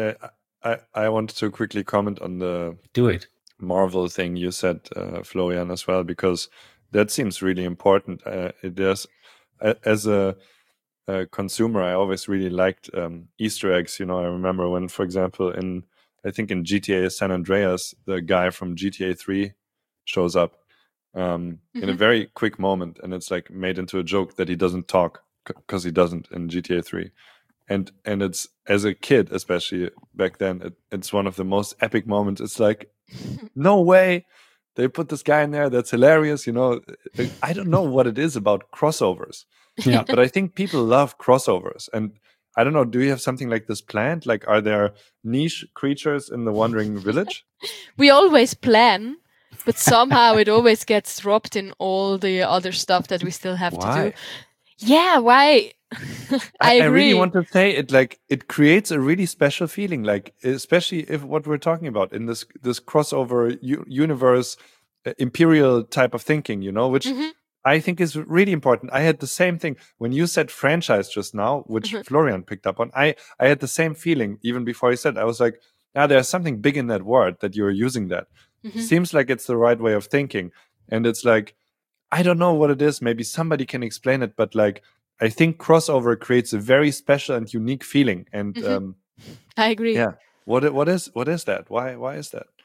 I wanted to quickly comment on the Marvel thing you said, Florian, as well, because that seems really important. It is, as a consumer, I always really liked Easter eggs. I remember when, for example, I think in GTA San Andreas, the guy from GTA 3 shows up in a very quick moment, and it's like made into a joke that he doesn't talk because he doesn't in GTA 3. And it's, as a kid, especially back then, it's one of the most epic moments. It's like, no way. They put this guy in there. That's hilarious. I don't know what it is about crossovers. Yeah. But I think people love crossovers. And I don't know, do you have something like this planned? Like, are there niche creatures in the Wandering Village? We always plan, but somehow it always gets dropped in all the other stuff that we still have to do. Yeah, why? I agree. I really want to say it, like, it creates a really special feeling, like, especially if what we're talking about in this crossover universe, imperial type of thinking, which I think is really important. I had the same thing when you said franchise just now, which Florian picked up on. I had the same feeling even before he said. I was like, there's something big in that word that you're using. That seems like it's the right way of thinking, and it's like, I don't know what it is. Maybe somebody can explain it, but like, I think crossover creates a very special and unique feeling. And I agree. Yeah. What is that? Why is that?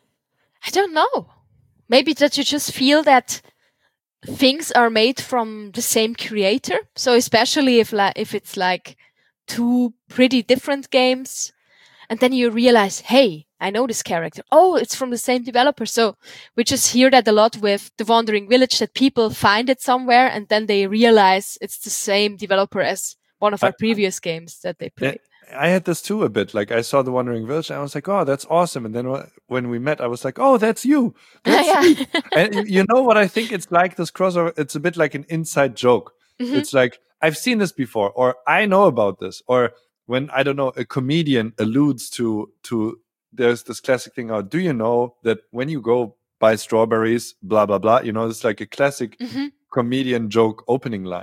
I don't know. Maybe that you just feel that things are made from the same creator. So especially if it's like two pretty different games, and then you realize, hey, I know this character. Oh, it's from the same developer. So we just hear that a lot with The Wandering Village, that people find it somewhere and then they realize it's the same developer as one of our previous games that they played. I had this too a bit. Like, I saw The Wandering Village and I was like, oh, that's awesome. And then when we met, I was like, oh, that's you. That's and you know what I think it's like, this crossover? It's a bit like an inside joke. It's like, I've seen this before, or I know about this, or when, I don't know, a comedian alludes to there's this classic thing out. Do you know that when you go buy strawberries, blah, blah, blah, it's like a classic comedian joke opening line.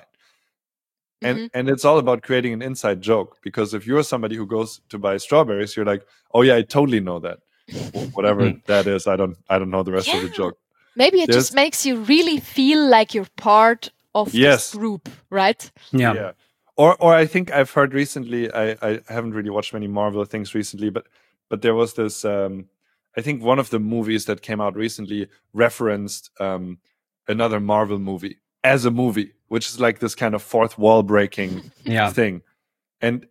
And it's all about creating an inside joke, because if you're somebody who goes to buy strawberries, you're like, oh yeah, I totally know that. Whatever that is, I don't know the rest of the joke. Maybe it just makes you really feel like you're part of this group, right? Yeah. Or I think I've heard recently, I haven't really watched many Marvel things recently, but there was this, I think one of the movies that came out recently referenced another Marvel movie as a movie, which is like this kind of fourth wall breaking thing. And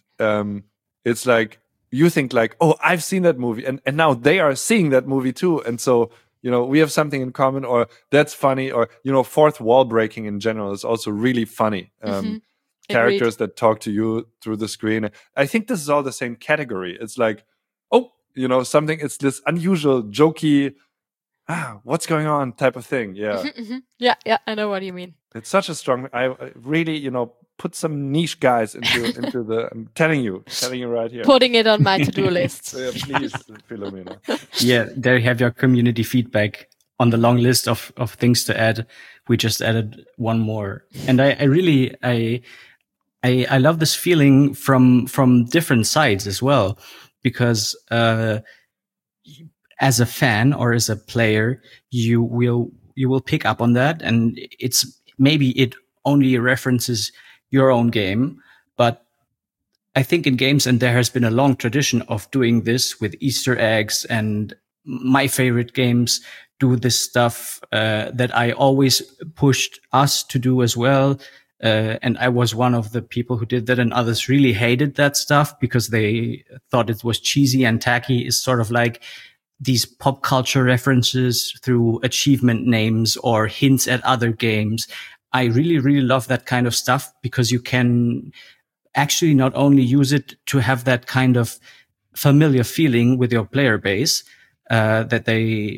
it's like, you think like, oh, I've seen that movie. And now they are seeing that movie too. And so, we have something in common, or that's funny, or, fourth wall breaking in general is also really funny. Characters that talk to you through the screen. I think this is all the same category. It's like, something, it's this unusual, jokey, what's going on type of thing. Yeah. Yeah, I know what you mean. It's such a strong, I really, put some niche guys into the. I'm telling you right here. Putting it on my to-do list. So, please, Philomena. Yeah, there you have your community feedback on the long list of things to add. We just added one more, and I really love this feeling from different sides as well, because as a fan or as a player, you will pick up on that, and maybe it only references your own game, but I think in games, and there has been a long tradition of doing this with Easter eggs, and my favorite games do this stuff that I always pushed us to do as well. And I was one of the people who did that, and others really hated that stuff because they thought it was cheesy and tacky. It's sort of like these pop culture references through achievement names or hints at other games. I really, really love that kind of stuff because you can actually not only use it to have that kind of familiar feeling with your player base, that they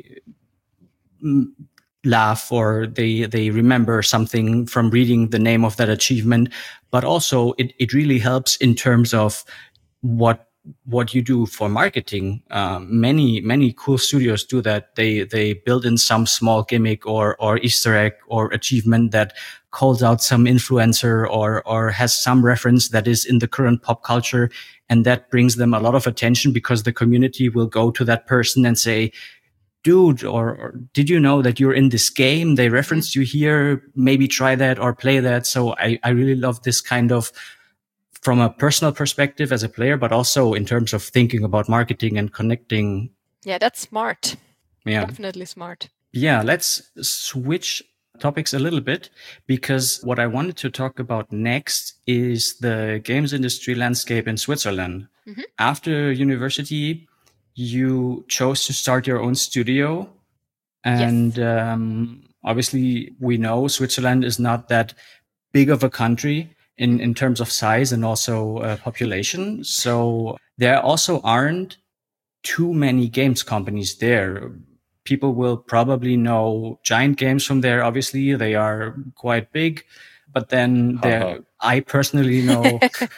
laugh or they remember something from reading the name of that achievement, but also it really helps in terms of what you do for marketing. Many cool studios do that. They build in some small gimmick or Easter egg or achievement that calls out some influencer or has some reference that is in the current pop culture. And that brings them a lot of attention because the community will go to that person and say, dude, or did you know that you're in this game? They referenced you here. Maybe try that or play that. So I really love this kind of, from a personal perspective as a player, but also in terms of thinking about marketing and connecting. Yeah, that's smart. Yeah. Definitely smart. Yeah, let's switch topics a little bit, because what I wanted to talk about next is the games industry landscape in Switzerland. Mm-hmm. After university, you chose to start your own studio. And yes. Obviously, we know Switzerland is not that big of a country in terms of size and also population. So there also aren't too many games companies there. People will probably know Giant Games from there. Obviously, they are quite big. But then I personally know.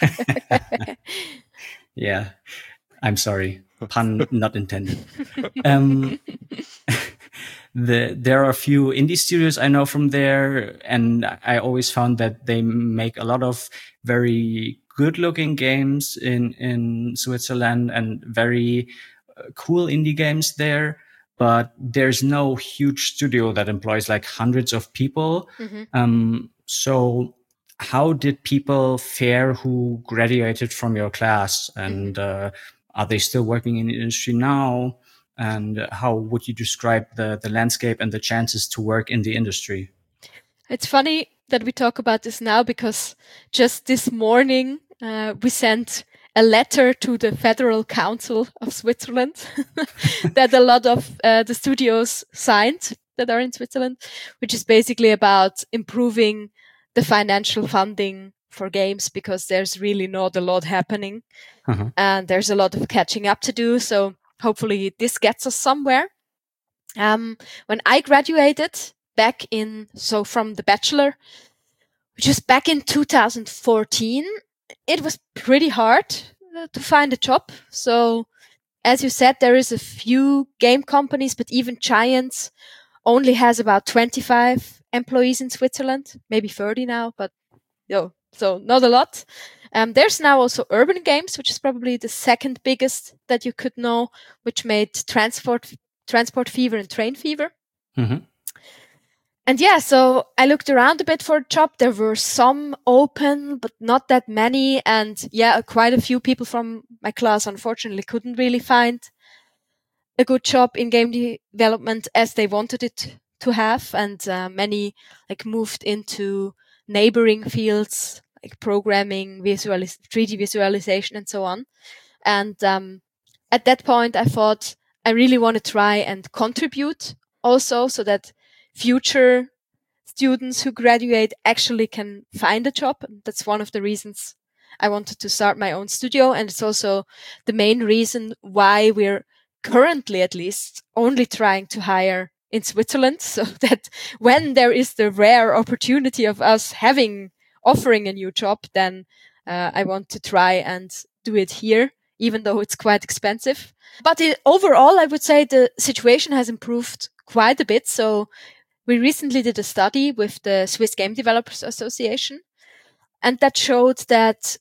Yeah, I'm sorry. Pun not intended. There are a few indie studios I know from there, and I always found that they make a lot of very good-looking games in Switzerland and very cool indie games there. But there's no huge studio that employs like hundreds of people. Mm-hmm. So how did people fare who graduated from your class, and are they still working in the industry now? And how would you describe the landscape and the chances to work in the industry? It's funny that we talk about this now, because just this morning we sent a letter to the Federal Council of Switzerland that a lot of the studios signed that are in Switzerland, which is basically about improving the financial funding for games, because there's really not a lot happening. Uh-huh. And there's a lot of catching up to do. So hopefully this gets us somewhere. When I graduated from the bachelor, which was back in 2014, it was pretty hard to find a job. So as you said, there is a few game companies, but even Giants only has about 25 employees in Switzerland, maybe 30 now, but so not a lot. There's now also Urban Games, which is probably the second biggest that you could know, which made Transport Fever and Train Fever. Mm-hmm. And yeah, so I looked around a bit for a job. There were some open, but not that many. And yeah, quite a few people from my class, unfortunately, couldn't really find a good job in game development as they wanted it to have. And many moved into neighboring fields, like programming, 3D visualization, and so on. And at that point, I thought I really want to try and contribute also, so that future students who graduate actually can find a job. And that's one of the reasons I wanted to start my own studio. And it's also the main reason why we're currently, at least, only trying to hire in Switzerland, so that when there is the rare opportunity of us having offering a new job, then I want to try and do it here, even though it's quite expensive. But overall, I would say the situation has improved quite a bit. So we recently did a study with the Swiss Game Developers Association, and that showed that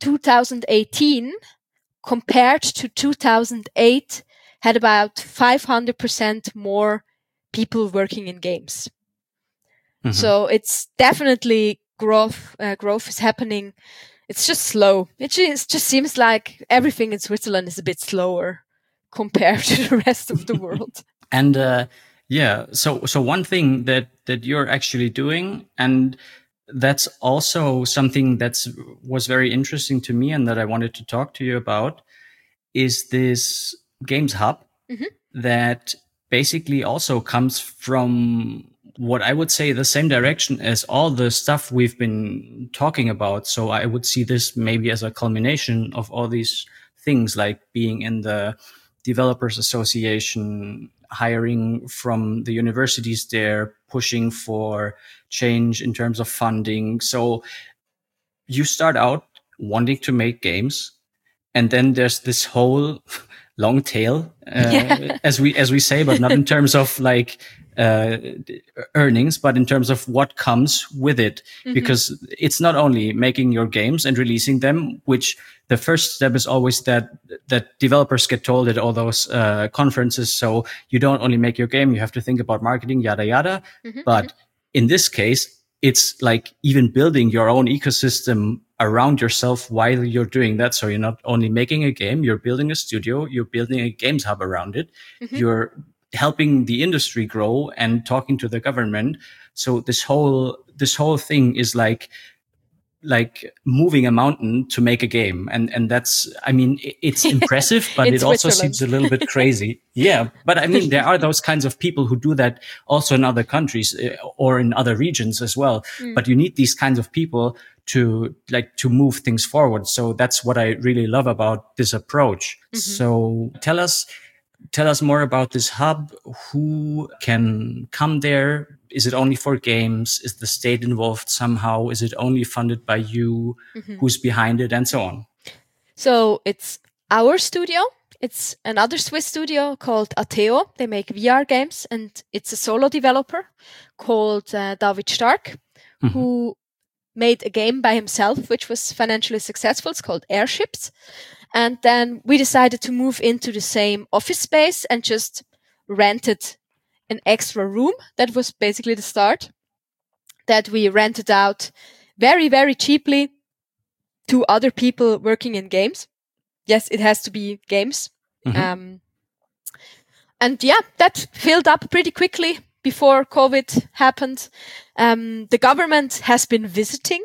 2018 compared to 2008 had about 500% more people working in games. Mm-hmm. So it's definitely growth is happening. It's just slow. It just seems like everything in Switzerland is a bit slower compared to the rest of the world. And so one thing that you're actually doing, and that's also something was very interesting to me and that I wanted to talk to you about, is this Games Hub that basically also comes from what I would say the same direction as all the stuff we've been talking about. So I would see this maybe as a culmination of all these things, like being in the Developers Association, hiring from the universities there, pushing for change in terms of funding. So you start out wanting to make games, and then there's this whole long tail, as we say, but not in terms of like earnings, but in terms of what comes with it. Because it's not only making your games and releasing them, which the first step is always that developers get told at all those conferences. So you don't only make your game, you have to think about marketing, yada, yada. But in this case, it's like even building your own ecosystem around yourself while you're doing that. So you're not only making a game, you're building a studio, you're building a games hub around it. You're helping the industry grow and talking to the government. So this whole thing is like moving a mountain to make a game. And that's, I mean, it's impressive, but it also seems a little bit crazy. Yeah. But I mean, there are those kinds of people who do that also in other countries or in other regions as well. But you need these kinds of people to move things forward. So that's what I really love about this approach. So tell us more about this hub. Who can come there? Is it only for games? Is the state involved somehow? Is it only funded by you? Who's behind it, and so on? So it's our studio. It's another Swiss studio called Ateo. They make VR games, and it's a solo developer called David Stark, who made a game by himself, which was financially successful. It's called Airships. And then we decided to move into the same office space and just rented an extra room. That was basically the start, that we rented out very, very cheaply to other people working in games. Yes, it has to be games. And yeah, that filled up pretty quickly before COVID happened. The government has been visiting,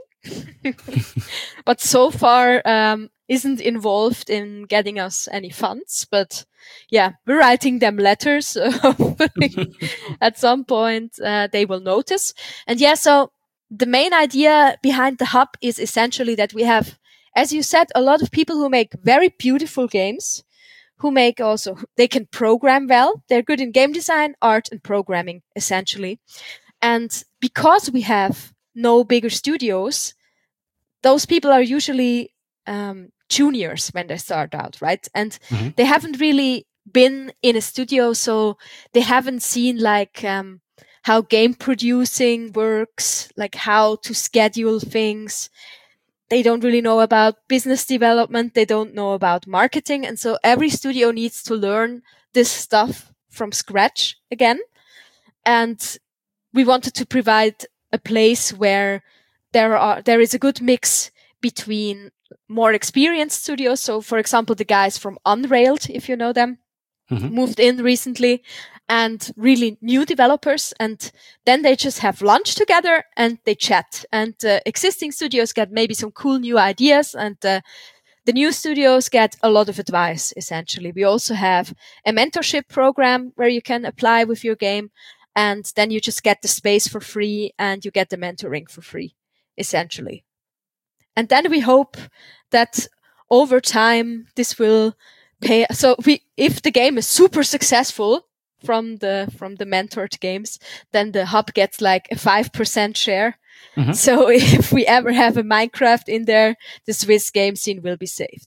but so far isn't involved in getting us any funds. But yeah, we're writing them letters. Hopefully at some point they will notice. And yeah, so the main idea behind the hub is essentially that we have, as you said, a lot of people who make very beautiful games, they can program well. They're good in game design, art, and programming, essentially. And because we have no bigger studios, those people are usually juniors when they start out, right? And they haven't really been in a studio, so they haven't seen like how game producing works, like how to schedule things. They don't really know about business development. They don't know about marketing. And so every studio needs to learn this stuff from scratch again. And we wanted to provide a place where there is a good mix between more experienced studios. So for example, the guys from Unrailed, if you know them, moved in recently, and really new developers. And then they just have lunch together and they chat. And existing studios get maybe some cool new ideas, and the new studios get a lot of advice, essentially. We also have a mentorship program where you can apply with your game, and then you just get the space for free and you get the mentoring for free, essentially. And then we hope that over time this will pay. So if the game is super successful from the mentored games, then the hub gets like a 5% share Mhm. So if we ever have a Minecraft in there, the Swiss game scene will be saved.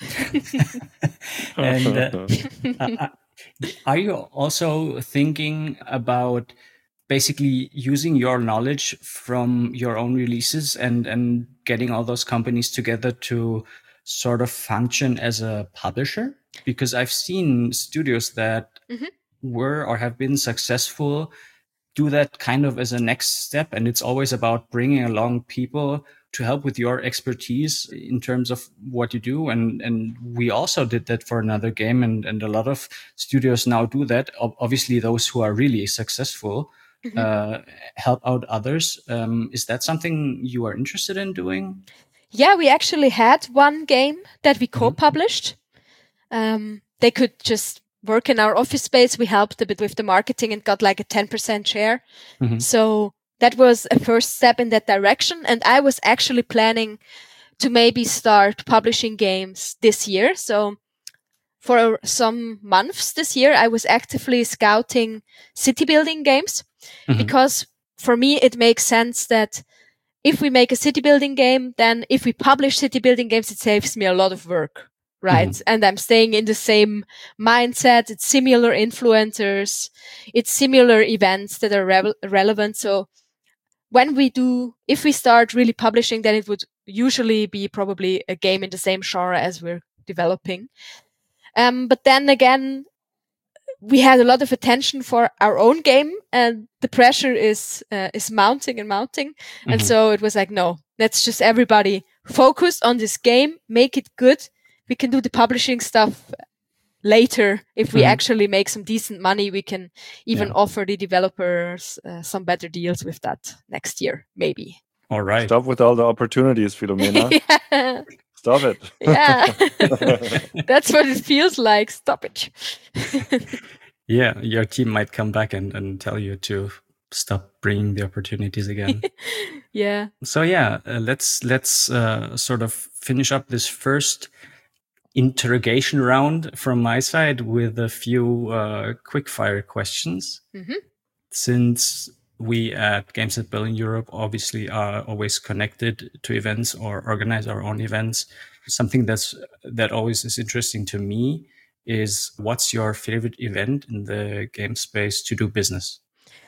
And are you also thinking about basically using your knowledge from your own releases and getting all those companies together to sort of function as a publisher? Because I've seen studios that Mhm. were or have been successful do that kind of as a next step. And it's always about bringing along people to help with your expertise in terms of what you do. And we also did that for another game. And a lot of studios now do that. Obviously, those who are really successful help out others. Is that something you are interested in doing? Yeah, we actually had one game that we co-published. They could just work in our office space. We helped a bit with the marketing and got like a 10% share. So that was a first step in that direction. And I was actually planning to maybe start publishing games this year. So for some months this year, I was actively scouting city building games because for me, it makes sense that if we make a city building game, then if we publish city building games, it saves me a lot of work. Right. And I'm staying in the same mindset. It's similar influencers. It's similar events that are relevant. So if we start really publishing, then it would usually be probably a game in the same genre as we're developing. But then again, we had a lot of attention for our own game, and the pressure is mounting and mounting. And so it was like, no, let's just everybody focus on this game, make it good. We can do the publishing stuff later. If we actually make some decent money, we can even offer the developers some better deals with that next year, maybe. All right. Stop with all the opportunities, Filomena. Yeah. Stop it. Yeah. That's what it feels like. Stop it. Yeah, your team might come back and tell you to stop bringing the opportunities again. Yeah. So yeah, let's sort of finish up this first interrogation round from my side with a few quick-fire questions. Since we at Games at Berlin Europe obviously are always connected to events or organize our own events, something that always is interesting to me is, what's your favorite event in the game space to do business?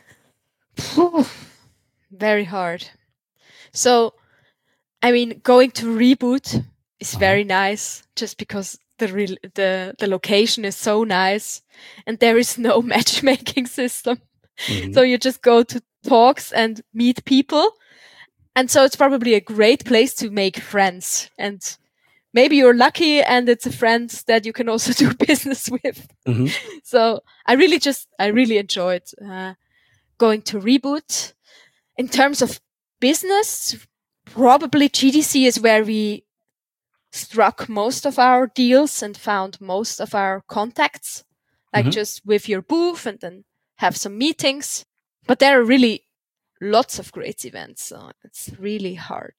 Very hard. So, I mean, going to Reboot is very nice just because the location is so nice and there is no matchmaking system. So you just go to talks and meet people. And so it's probably a great place to make friends. And maybe you're lucky and it's a friend that you can also do business with. So I really enjoyed going to Reboot. In terms of business, probably GDC is where we struck most of our deals and found most of our contacts, like just with your booth and then have some meetings. But there are really lots of great events, so it's really hard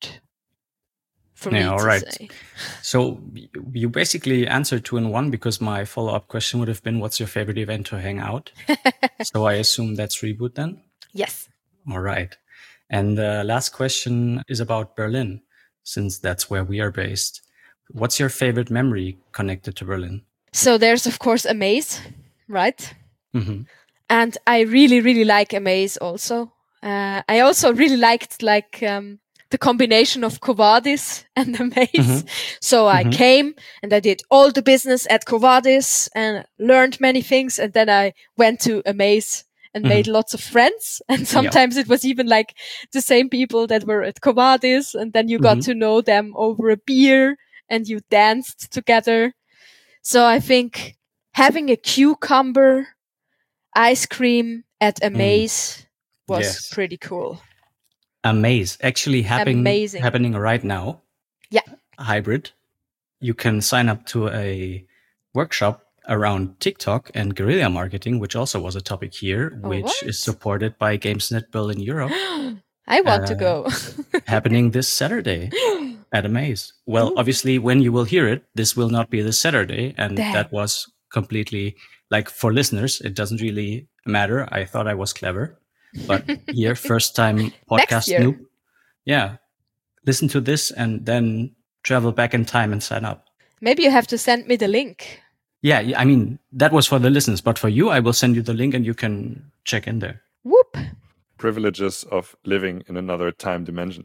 for me to say. So you basically answered 2 in 1, because my follow-up question would have been, what's your favorite event to hang out? So I assume that's Reboot then? Yes. All right. And the last question is about Berlin, since that's where we are based. What's your favorite memory connected to Berlin? So there's, of course, Amaze, right? And I really, really like Amaze also. I also really liked the combination of Covadis and Amaze. So I came and I did all the business at Covadis and learned many things. And then I went to Amaze and made lots of friends. And sometimes it was even like the same people that were at Covadis. And then you got to know them over a beer and you danced together. So I think having a cucumber ice cream at Amaze was pretty cool. Amaze, actually happening right now. Yeah. Hybrid. You can sign up to a workshop around TikTok and guerrilla marketing, which also was a topic here, which is supported by GamesNet Berlin Europe. I want to go. Happening this Saturday at Amaze. Well, obviously, when you will hear it, this will not be this Saturday. And that was completely, like, for listeners, it doesn't really matter. I thought I was clever. But here, first time podcast noob. listen to this and then travel back in time and sign up. Maybe you have to send me the link. Yeah, I mean, that was for the listeners, but for you, I will send you the link and you can check in there. Whoop. Privileges of living in another time dimension.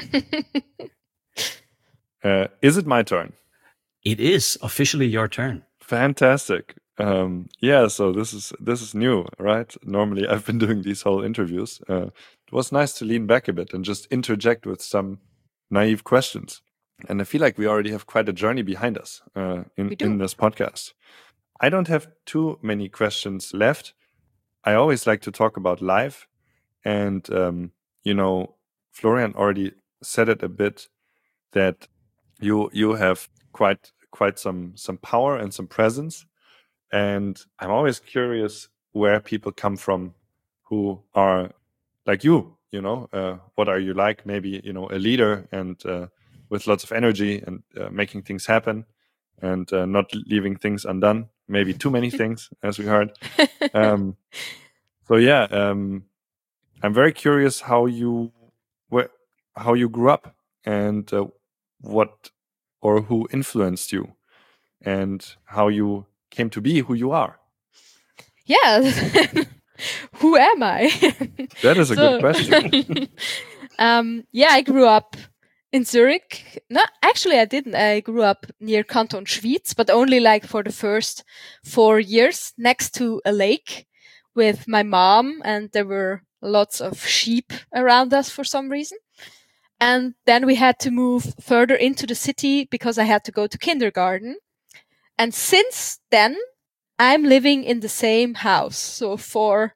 Is it my turn? It is officially your turn. Fantastic. So this is new, right? Normally I've been doing these whole interviews. It was nice to lean back a bit and just interject with some naive questions. And I feel like we already have quite a journey behind us in this podcast. I don't have too many questions left. I always like to talk about life. And, Florian already said it a bit that you have quite some power and some presence. And I'm always curious where people come from who are like you, what are you like? Maybe, a leader and with lots of energy and making things happen and not leaving things undone. Maybe too many things, as we heard. I'm very curious how you grew up and what or who influenced you and how you came to be who you are. Yeah. Who am I? That is a good question. I grew up in Zurich. No, actually I didn't. I grew up near Canton Schwyz, but only like for the first 4 years next to a lake with my mom, and there were lots of sheep around us for some reason. And then we had to move further into the city because I had to go to kindergarten. And since then, I'm living in the same house. So for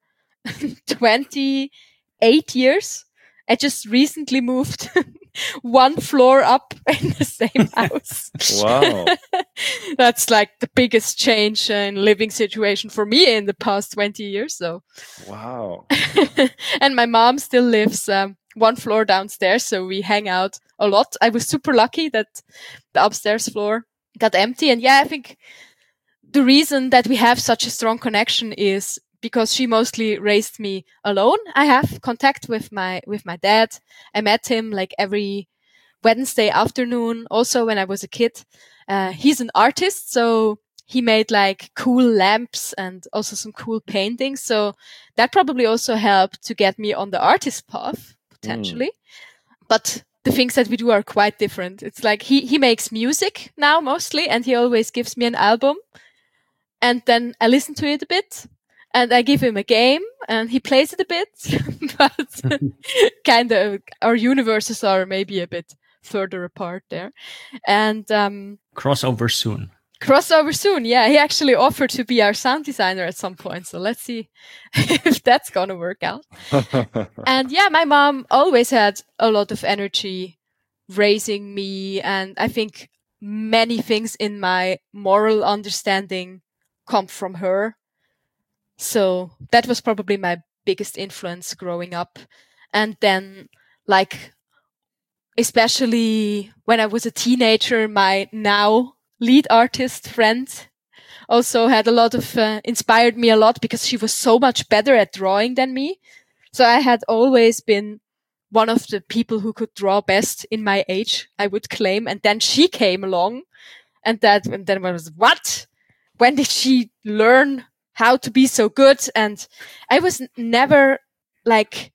28 years, I just recently moved 1 floor up in the same house. Wow. That's like the biggest change in living situation for me in the past 20 years. So. Wow. And my mom still lives 1 floor downstairs, so we hang out a lot. I was super lucky that the upstairs floor got empty. And I think the reason that we have such a strong connection is because she mostly raised me alone. I have contact with my dad. I met him like every Wednesday afternoon. Also when I was a kid, he's an artist. So he made like cool lamps and also some cool paintings. So that probably also helped to get me on the artist path potentially. But the things that we do are quite different. It's like he makes music now mostly, and he always gives me an album. And then I listen to it a bit. And I give him a game and he plays it a bit, but kind of our universes are maybe a bit further apart there. And crossover soon. Yeah, he actually offered to be our sound designer at some point. So let's see if that's going to work out. And my mom always had a lot of energy raising me. And I think many things in my moral understanding come from her. So that was probably my biggest influence growing up. And then like, especially when I was a teenager, my now lead artist friend also had a lot of, inspired me a lot because she was so much better at drawing than me. So I had always been one of the people who could draw best in my age, I would claim. And then she came along and then I was, what? When did she learn how to be so good? And I was never like,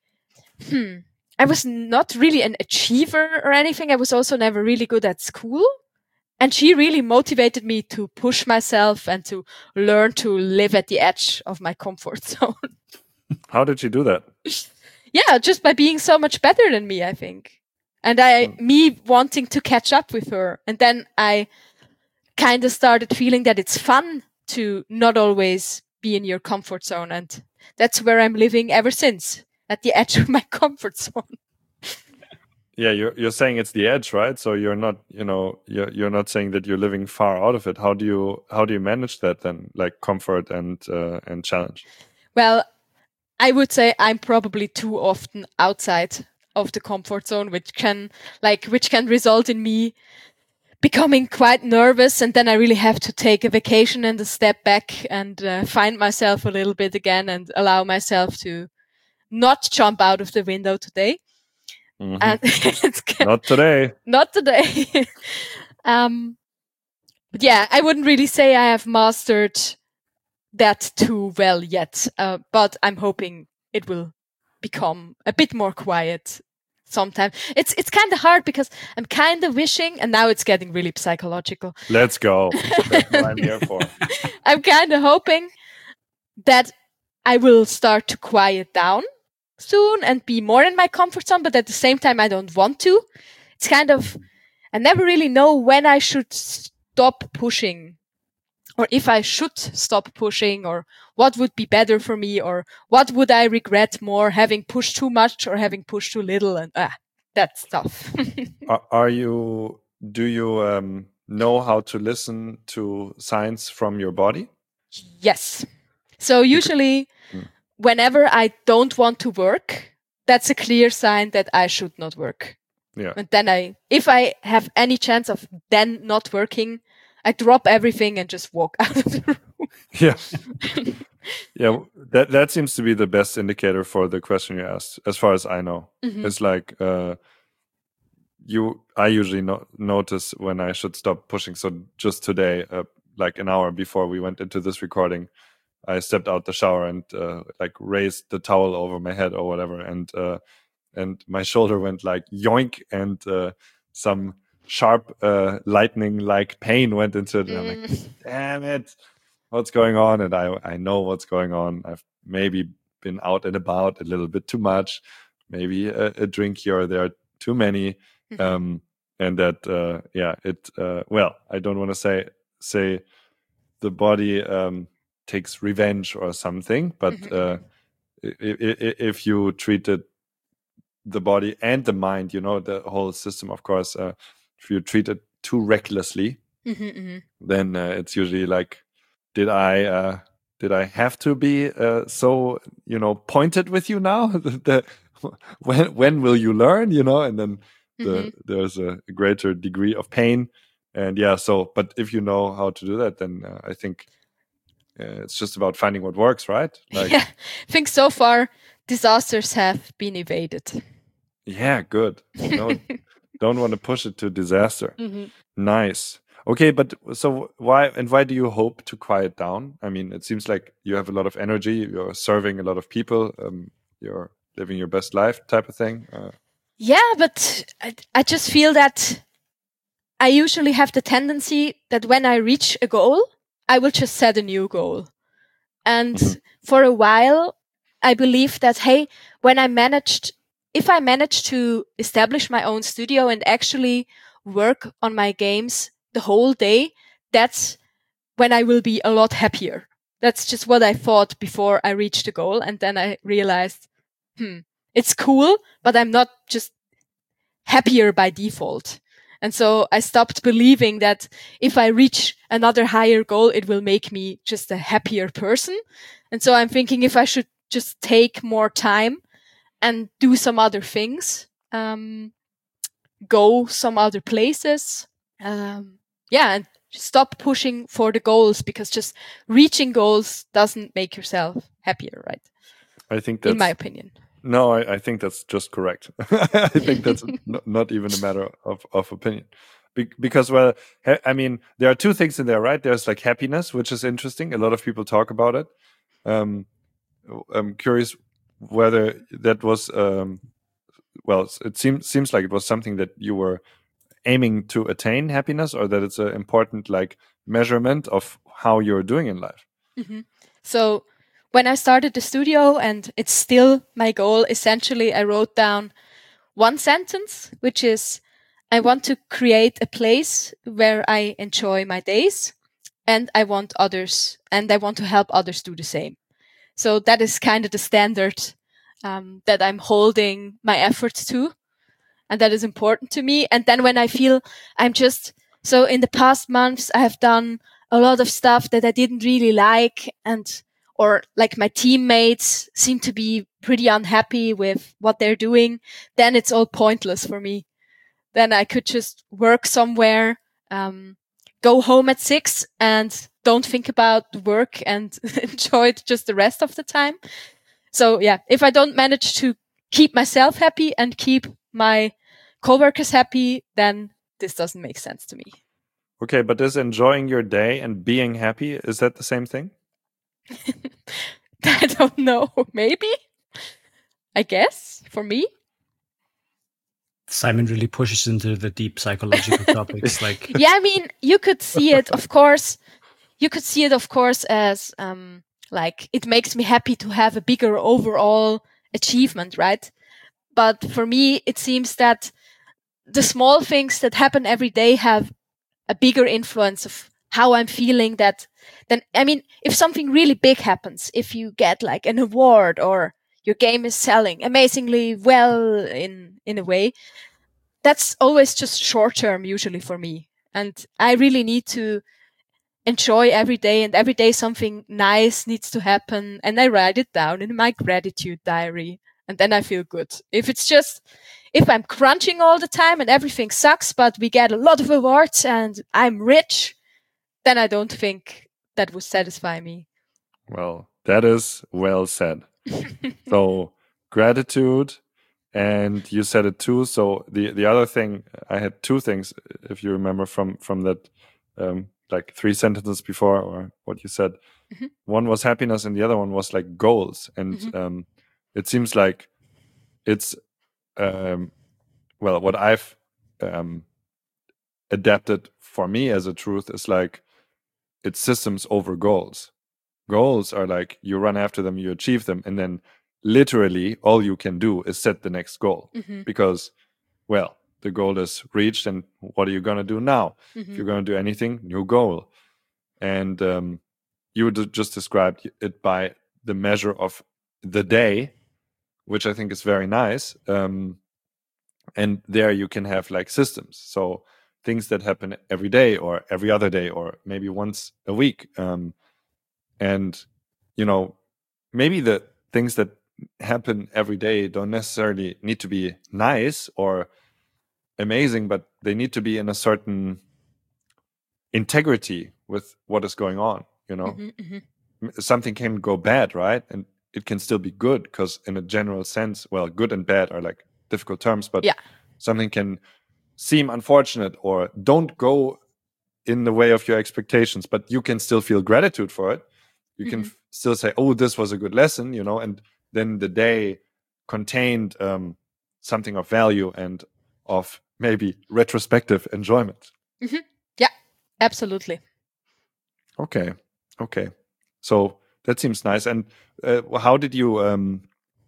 I was not really an achiever or anything. I was also never really good at school. And she really motivated me to push myself and to learn to live at the edge of my comfort zone. How did she do that? Just by being so much better than me, I think. And me wanting to catch up with her. And then I kind of started feeling that it's fun to not always be in your comfort zone. And that's where I'm living ever since, at the edge of my comfort zone. Yeah, you're saying it's the edge, right? So you're not, you're not saying that you're living far out of it. How do you manage that then, like comfort and challenge? Well, I would say I'm probably too often outside of the comfort zone, which can result in me becoming quite nervous, and then I really have to take a vacation and a step back and find myself a little bit again and allow myself to not jump out of the window today. And it's not today. Not today. But yeah, I wouldn't really say I have mastered that too well yet. But I'm hoping it will become a bit more quiet sometime. It's kind of hard because I'm kind of wishing, and now it's getting really psychological. Let's go. That's what I'm here for. I'm kind of hoping that I will start to quiet down soon and be more in my comfort zone, but at the same time, I don't want to. It's kind of, I never really know when I should stop pushing, or if I should stop pushing, or what would be better for me, or what would I regret more, having pushed too much or having pushed too little, and that stuff. Do you know how to listen to signs from your body? Yes. So usually whenever I don't want to work, that's a clear sign that I should not work. Yeah. And then if I have any chance of then not working, I drop everything and just walk out of the room. Yeah. Yeah. That seems to be the best indicator for the question you asked, as far as I know. Mm-hmm. It's like I usually notice when I should stop pushing. So just today, like an hour before we went into this recording, I stepped out the shower and like raised the towel over my head or whatever, and my shoulder went like yoink, and some sharp lightning like pain went into it. And I'm like, damn it, what's going on? And I know what's going on. I've maybe been out and about a little bit too much, maybe a drink here or there too many, and that well, I don't want to say the body takes revenge or something, but if you treated the body and the mind, the whole system, of course, if you treat it too recklessly, then it's usually like, did I have to be so pointed with you now? When will you learn? And then there's a greater degree of pain, and but if you know how to do that, then I think it's just about finding what works, right? Like, yeah, I think so far disasters have been evaded. Yeah, good. Don't want to push it to disaster. Nice. Okay, but so why do you hope to quiet down? I mean, it seems like you have a lot of energy. You're serving a lot of people. You're living your best life, type of thing. Yeah, but I just feel that I usually have the tendency that when I reach a goal, I will just set a new goal. And for a while, I believe that, hey, if I managed to establish my own studio and actually work on my games the whole day, that's when I will be a lot happier. That's just what I thought before I reached the goal. And then I realized, it's cool, but I'm not just happier by default. And so I stopped believing that if I reach another higher goal, it will make me just a happier person. And so I'm thinking if I should just take more time and do some other things, go some other places, and stop pushing for the goals, because just reaching goals doesn't make yourself happier, right? I think that's, in my opinion. No, I think that's just correct. I think that's not even a matter of opinion. Because, well, I mean, there are two things in there, right? There's like happiness, which is interesting. A lot of people talk about it. I'm curious whether that was, well, it seems like it was something that you were aiming to attain, happiness, or that it's an important like measurement of how you're doing in life. So when I started the studio, and it's still my goal, essentially I wrote down one sentence, which is, I want to create a place where I enjoy my days, and I want to help others do the same. So that is kind of the standard that I'm holding my efforts to, and that is important to me. And then when I feel so in the past months, I have done a lot of stuff that I didn't really like, or like my teammates seem to be pretty unhappy with what they're doing, then it's all pointless for me. Then I could just work somewhere, go home at 6 and don't think about work and enjoy it just the rest of the time. So yeah, if I don't manage to keep myself happy and keep my coworkers happy, then this doesn't make sense to me. Okay, but is enjoying your day and being happy, is that the same thing? I don't know. Maybe. I guess for me. Simon really pushes into the deep psychological topics. Like, yeah, I mean, you could see it, of course. You could see it, of course, as like it makes me happy to have a bigger overall achievement, right? But for me, it seems that the small things that happen every day have a bigger influence of how I'm feeling I mean, if something really big happens, if you get like an award or your game is selling amazingly well in a way, that's always just short term usually for me. And I really need to enjoy every day, and every day something nice needs to happen, and I write it down in my gratitude diary, and then I feel good. If I'm crunching all the time and everything sucks, but we get a lot of awards and I'm rich, then I don't think that would satisfy me. Well, that is well said. So gratitude, and you said it too. So the other thing, I had two things, if you remember from that, like 3 sentences before, or what you said. Mm-hmm. One was happiness, and the other one was like goals. And Mm-hmm. It seems like it's well, what I've adapted for me as a truth is like it's systems over goals. Goals are like you run after them, you achieve them, and then literally all you can do is set the next goal. Mm-hmm. Because, well, the goal is reached, and what are you going to do now? Mm-hmm. If you're going to do anything, new goal. And you just described it by the measure of the day, which I think is very nice. And there you can have like systems. So things that happen every day or every other day or maybe once a week. And, you know, maybe the things that happen every day don't necessarily need to be nice or amazing, but they need to be in a certain integrity with what is going on, you know. Mm-hmm. Mm-hmm. Something can go bad, right? And it can still be good, because in a general sense, well, good and bad are like difficult terms, but yeah, something can seem unfortunate or don't go in the way of your expectations, but you can still feel gratitude for it. You mm-hmm. can still say, oh, this was a good lesson, you know, and then the day contained something of value and of maybe retrospective enjoyment. Mm-hmm. Yeah, absolutely. Okay. So that seems nice. And how did you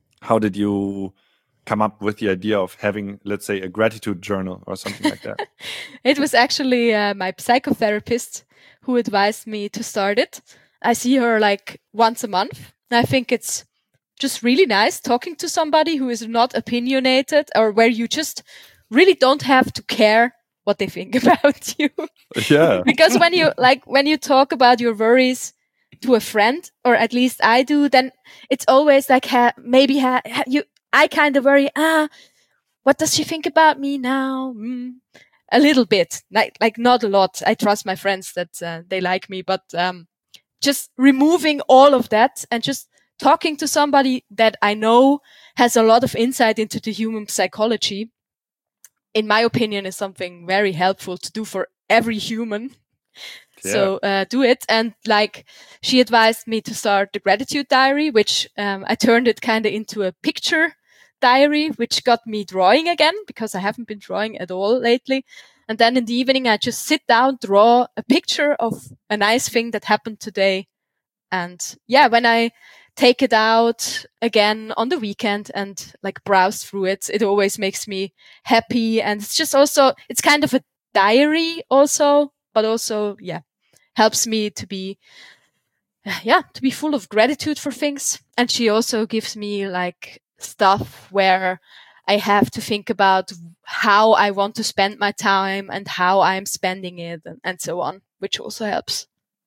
come up with the idea of having, let's say, a gratitude journal or something like that? It was actually my psychotherapist who advised me to start it. I see her like once a month, and I think it's just really nice talking to somebody who is not opinionated, or where you just really don't have to care what they think about you. Yeah. Because when you talk about your worries to a friend, or at least I do, then it's always like I kind of worry, what does she think about me now? A little bit, like not a lot. I trust my friends that they like me, but just removing all of that and just talking to somebody that I know has a lot of insight into the human psychology, in my opinion, is something very helpful to do for every human. Yeah. So do it. And like, she advised me to start the gratitude diary, which I turned it kind of into a picture diary, which got me drawing again, because I haven't been drawing at all lately. And then in the evening, I just sit down, draw a picture of a nice thing that happened today. And yeah, when I take it out again on the weekend and like browse through it, it always makes me happy. And it's just also, it's kind of a diary also, but also, yeah, helps me to be full of gratitude for things. And she also gives me like stuff where I have to think about how I want to spend my time and how I'm spending it, and so on, which also helps.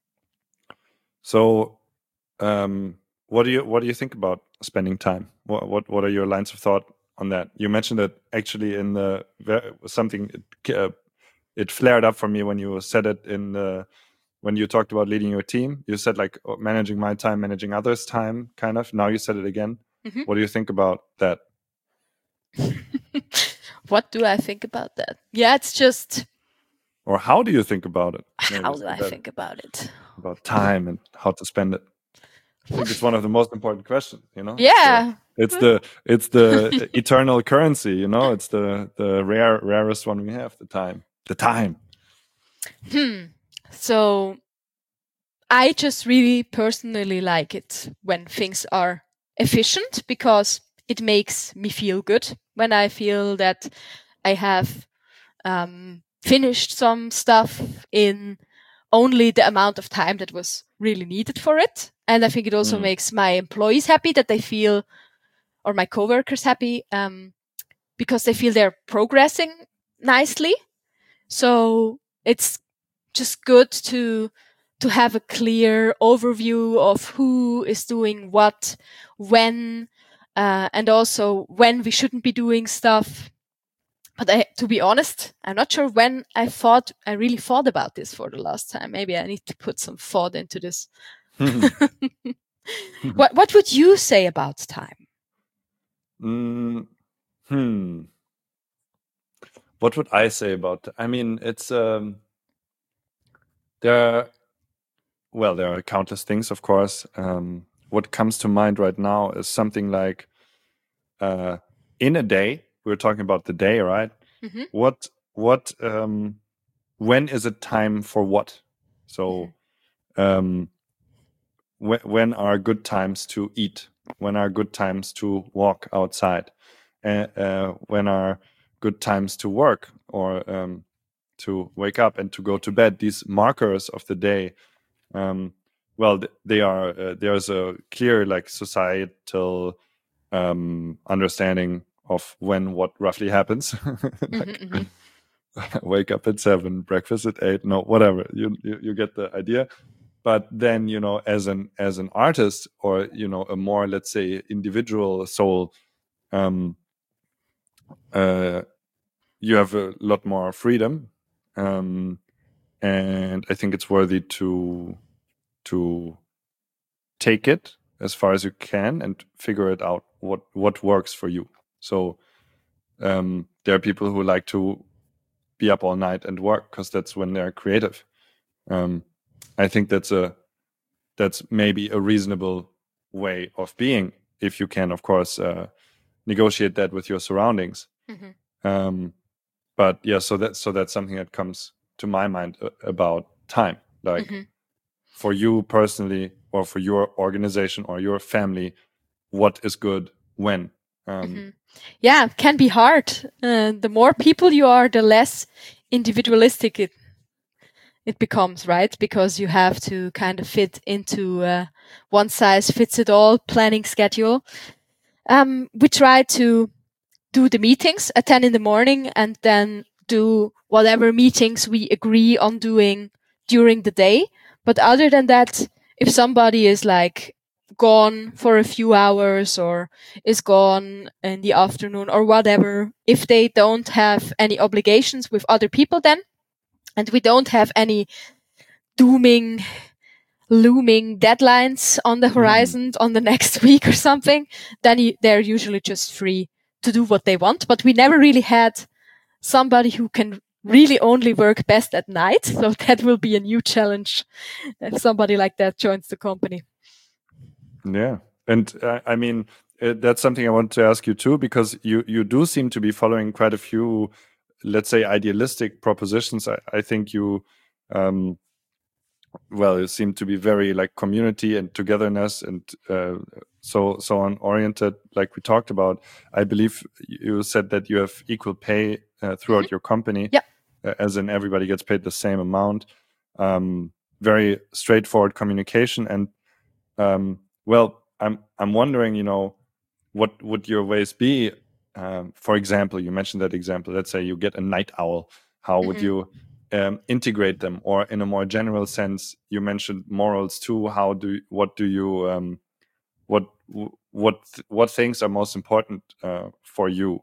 So, what do you think about spending time? What are your lines of thought on that? You mentioned it actually in the something. It flared up for me when you said it when you talked about leading your team. You said like managing my time, managing others' time, kind of. Now you said it again. Mm-hmm. What do you think about that? What do I think about that? Yeah, it's just. Or how do you think about it? How do I think about it? About time and how to spend it. I think it's one of the most important questions, Yeah. It's the eternal currency, it's the rarest one we have, the time. So I just really personally like it when things are efficient, because it makes me feel good when I feel that I have finished some stuff in only the amount of time that was really needed for it. And I think it also makes my employees happy, that they feel, or my coworkers happy, because they feel they're progressing nicely. So it's just good to have a clear overview of who is doing what, when, and also when we shouldn't be doing stuff. But to be honest, I'm not sure when I really thought about this for the last time. Maybe I need to put some thought into this. What would you say about time? What would I say about? I mean, it's there are countless things, of course. What comes to mind right now is something like, in a day. We're talking about the day, right? What when is it time for what? So, when are good times to eat? When are good times to walk outside? When are good times to work, or to wake up and to go to bed? These markers of the day, they are. There's a clear societal understanding of when what roughly happens. Wake up at 7, breakfast at 8. No, whatever. You get the idea. But then, as an artist, or a more, let's say, individual soul, you have a lot more freedom, and I think it's worthy to take it as far as you can and figure it out what works for you. So there are people who like to be up all night and work because that's when they're creative. I think that's maybe a reasonable way of being, if you can, of course, negotiate that with your surroundings. But yeah, so that's something that comes to my mind about time. Like for you personally, or for your organization or your family, what is good when? Yeah, it can be hard. The more people you are, the less individualistic it becomes, right? Because you have to kind of fit into one size fits it all planning schedule. We try to do the meetings at 10 in the morning, and then do whatever meetings we agree on doing during the day. But other than that, if somebody is gone for a few hours, or is gone in the afternoon or whatever, if they don't have any obligations with other people then, and we don't have any looming deadlines on the horizon on the next week or something, then they're usually just free to do what they want. But we never really had somebody who can really only work best at night. So that will be a new challenge if somebody like that joins the company. Yeah. And I mean, that's something I want to ask you too, because you do seem to be following quite a few, let's say, idealistic propositions. I think you, you seem to be very community and togetherness and so on oriented, like we talked about. I believe you said that you have equal pay throughout your company. Yeah. As in everybody gets paid the same amount. Very straightforward communication. And I'm wondering, what would your ways be? For example, you mentioned that example. Let's say you get a night owl. How would you integrate them? Or in a more general sense, you mentioned morals too. What things are most important for you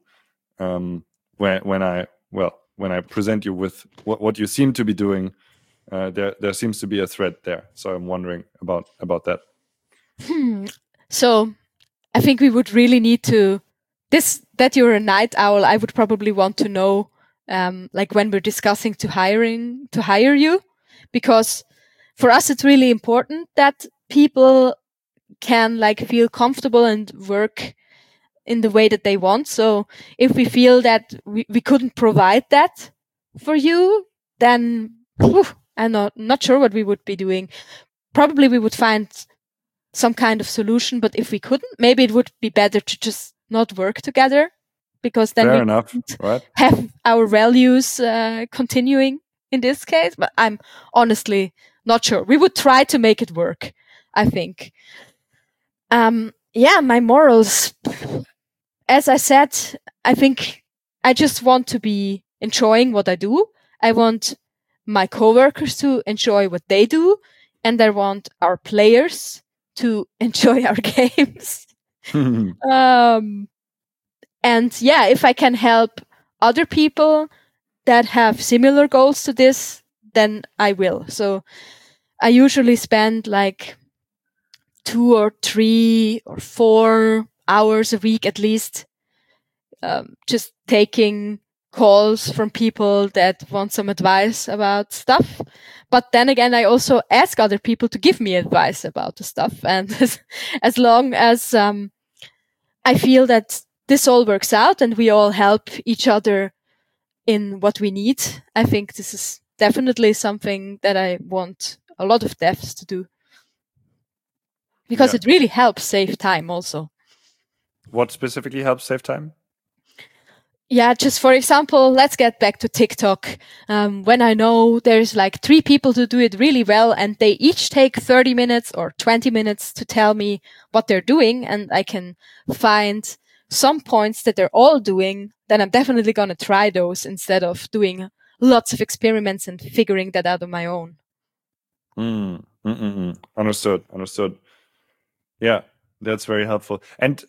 when I present you with what you seem to be doing? There seems to be a thread there. So I'm wondering about that. So I think we would really need to that you're a night owl, I would probably want to know, like when we're discussing to hire you, because for us it's really important that people can like feel comfortable and work in the way that they want. So if we feel that we couldn't provide that for you, then I'm not sure what we would be doing. Probably we would find some kind of solution, but if we couldn't, maybe it would be better to just not work together, because then have our values continuing in this case. But I'm honestly not sure. We would try to make it work, I think. My morals. As I said, I think I just want to be enjoying what I do. I want my coworkers to enjoy what they do, and I want our players to enjoy our games. If I can help other people that have similar goals to this, then I will. So I usually spend like 2 or 3 or 4 hours a week at least, just taking calls from people that want some advice about stuff. But then again, I also ask other people to give me advice about the stuff. And as long as I feel that this all works out and we all help each other in what we need, I think this is definitely something that I want a lot of devs to do. Because it really helps save time also. What specifically helps save time? Yeah, just for example, let's get back to TikTok. When I know there's like 3 people to do it really well and they each take 30 minutes or 20 minutes to tell me what they're doing, and I can find some points that they're all doing, then I'm definitely going to try those instead of doing lots of experiments and figuring that out on my own. Understood. Yeah, that's very helpful. And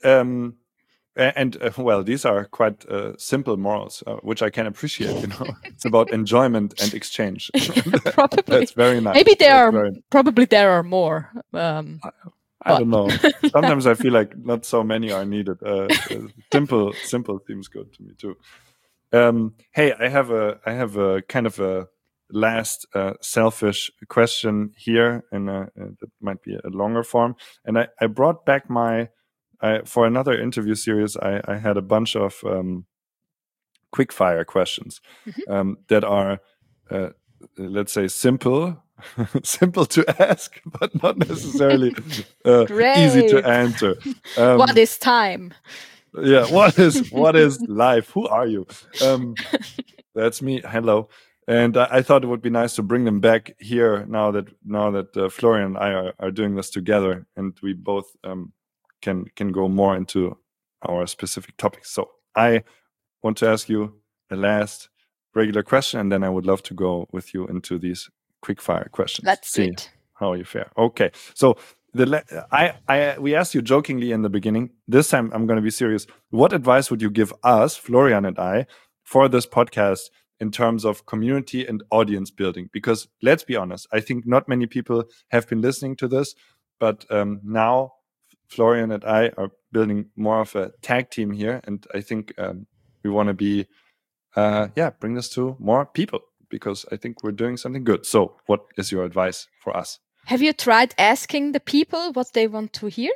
these are quite simple morals, which I can appreciate. It's about enjoyment and exchange. Probably. That's very nice. Maybe probably there are more. I don't know. Sometimes I feel like not so many are needed. Simple seems good to me too. Hey, I have a kind of a last selfish question here, and that might be a longer form. And I brought back for another interview series, I had a bunch of quickfire questions that are, let's say, simple to ask, but not necessarily easy to answer. What is time? Yeah, what is life? Who are you? That's me. Hello. And I thought it would be nice to bring them back here now that Florian and I are doing this together, and we both can go more into our specific topics. So I want to ask you a last regular question, and then I would love to go with you into these quickfire questions. Let's see it. How you fare. Okay. So we asked you jokingly in the beginning. This time I'm going to be serious. What advice would you give us, Florian and I, for this podcast in terms of community and audience building? Because let's be honest, I think not many people have been listening to this, but now Florian and I are building more of a tag team here, and I think we want to be bring this to more people, because I think we're doing something good. So what is your advice for us? Have you tried asking the people what they want to hear?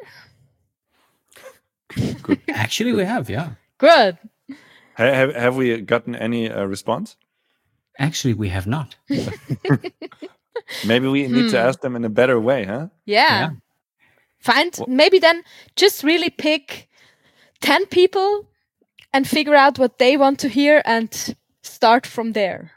Good. Actually, we have, yeah. Good. Have we gotten any response? Actually, we have not. Maybe we need to ask them in a better way, huh? Yeah. Maybe then just really pick 10 people and figure out what they want to hear and start from there.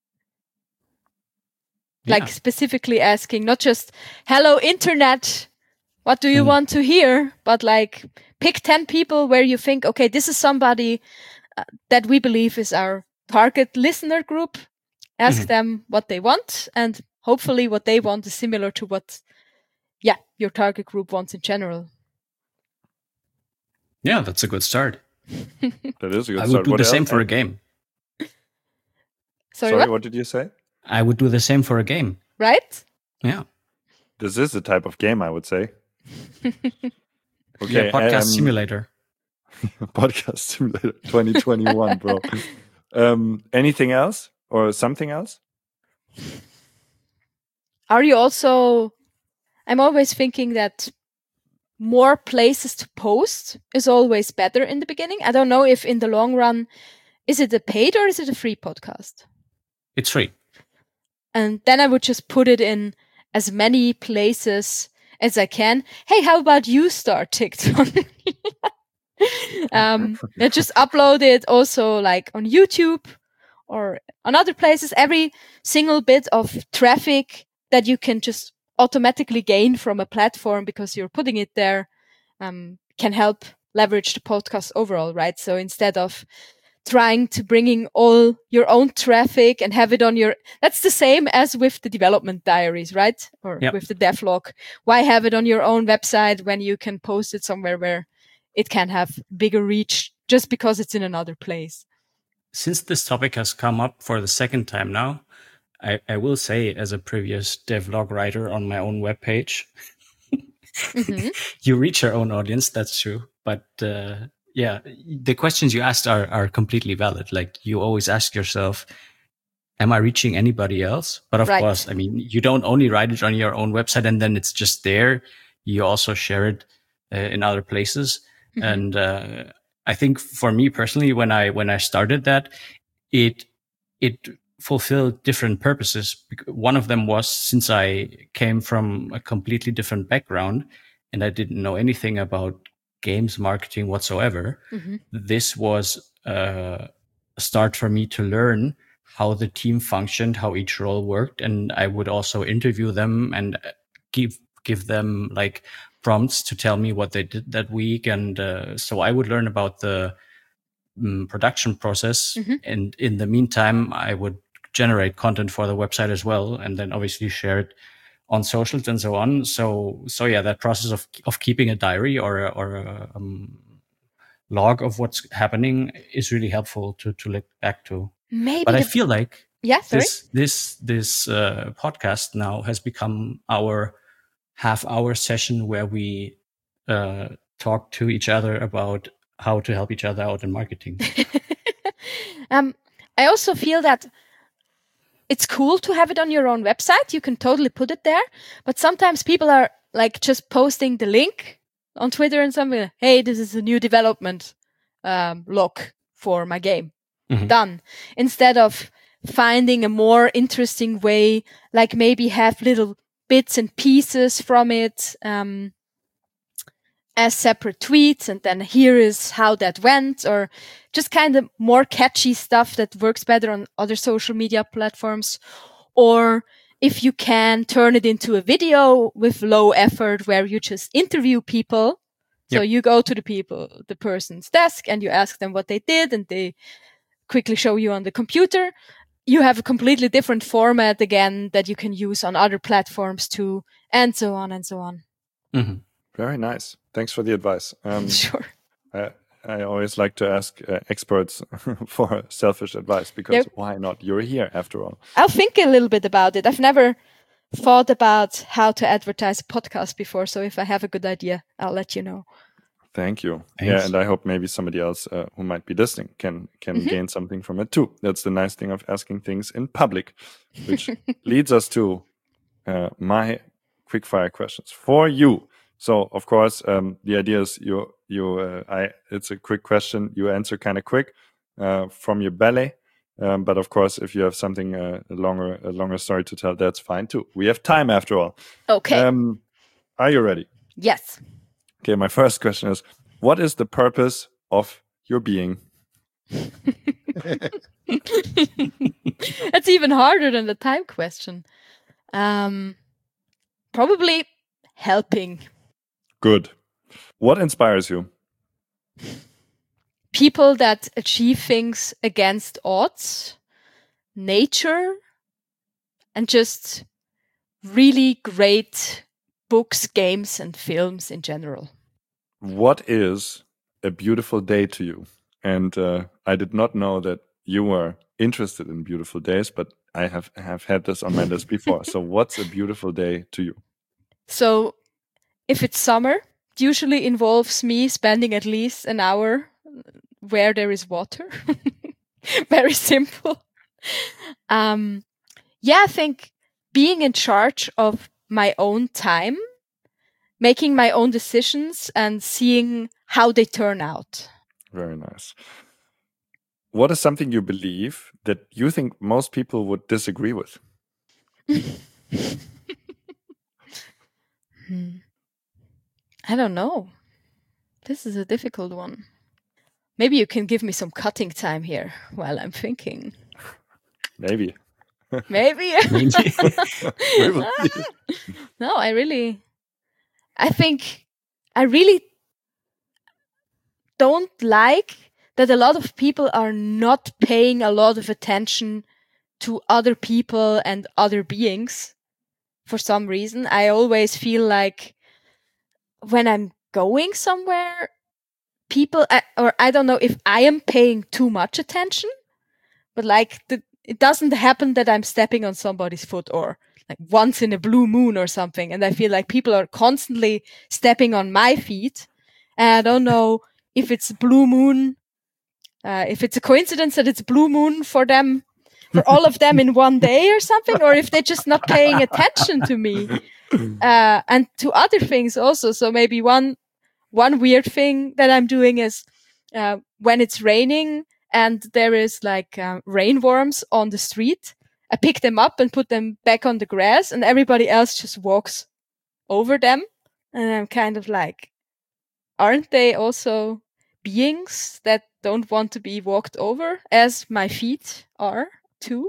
Yeah. Like specifically asking, not just, hello, internet, what do you want to hear? But like pick 10 people where you think, okay, this is somebody that we believe is our target listener group. Ask them what they want, and hopefully what they want is similar to what your target group wants in general. Yeah, that's a good start. That is a good start. I would do the same for a game. Sorry, what did you say? I would do the same for a game. Right? Yeah. This is the type of game, I would say. Okay, podcast simulator. Podcast Simulator 2021, bro. Anything else or something else? Are you also... I'm always thinking that more places to post is always better in the beginning. I don't know if in the long run, is it a paid or is it a free podcast? It's free. And then I would just put it in as many places as I can. Hey, how about you start TikTok? And just upload it also like on YouTube or on other places. Every single bit of traffic that you can just automatically gain from a platform because you're putting it there can help leverage the podcast overall, right? So instead of trying to bringing all your own traffic and have it on your... That's the same as with the development diaries, right? Or with the devlog. Why have it on your own website when you can post it somewhere where it can have bigger reach just because it's in another place? Since this topic has come up for the second time now, I will say, as a previous devlog writer on my own webpage, you reach your own audience. That's true. But yeah, the questions you asked are completely valid. Like, you always ask yourself, am I reaching anybody else? But of course, I mean, you don't only write it on your own website and then it's just there. You also share it in other places. And I think for me personally, when I started that, it fulfilled different purposes. One of them was, since I came from a completely different background and I didn't know anything about games marketing whatsoever, this was a start for me to learn how the team functioned, how each role worked. And I would also interview them and give them like prompts to tell me what they did that week. And so I would learn about the production process. And in the meantime, I would generate content for the website as well, and then obviously share it on socials and so on. So yeah, that process of keeping a diary or a log of what's happening is really helpful to look back to. But I feel like this podcast now has become our half-hour session where we talk to each other about how to help each other out in marketing. I also feel that it's cool to have it on your own website. You can totally put it there. But sometimes people are like just posting the link on Twitter and something. Hey, this is a new development log for my game. Done. Instead of finding a more interesting way, like maybe have little bits and pieces from it as separate tweets, and then here is how that went, or just kind of more catchy stuff that works better on other social media platforms. Or if you can turn it into a video with low effort where you just interview people. So you go to the person's desk and you ask them what they did and they quickly show you on the computer. You have a completely different format again that you can use on other platforms too, and so on and so on. Very nice. Thanks for the advice. Sure. I always like to ask experts for selfish advice because why not? You're here after all. I'll think a little bit about it. I've never thought about how to advertise a podcast before. So if I have a good idea, I'll let you know. Thank you. Thanks. Yeah, and I hope maybe somebody else who might be listening can gain something from it too. That's the nice thing of asking things in public, which leads us to my quickfire questions for you. So, of course, the idea is it's a quick question. You answer kind of quick from your belly. But of course, if you have something a longer story to tell, that's fine too. We have time after all. Okay. Are you ready? Yes. Okay, my first question is, what is the purpose of your being? That's even harder than the time question. Probably helping. Good. What inspires you? People that achieve things against odds, nature, and just really great books, games, and films in general. What is a beautiful day to you? And I did not know that you were interested in beautiful days, but I have had this on my list before. So what's a beautiful day to you? So if it's summer, it usually involves me spending at least an hour where there is water. Very simple. I think being in charge of my own time, making my own decisions and seeing how they turn out. Very nice. What is something you believe that you think most people would disagree with? I don't know. This is a difficult one. Maybe you can give me some cutting time here while I'm thinking. Maybe. Maybe. No, I really don't like that a lot of people are not paying a lot of attention to other people and other beings for some reason. I always feel like when I'm going somewhere, people, or I don't know if I am paying too much attention, but like it doesn't happen that I'm stepping on somebody's foot or like once in a blue moon or something. And I feel like people are constantly stepping on my feet. And I don't know if it's blue moon, if it's a coincidence that it's blue moon for them, for all of them in one day or something, or if they're just not paying attention to me, and to other things also. So maybe one weird thing that I'm doing is, when it's raining and there is like rainworms on the street, I pick them up and put them back on the grass and everybody else just walks over them. And I'm kind of like, aren't they also beings that don't want to be walked over as my feet are too?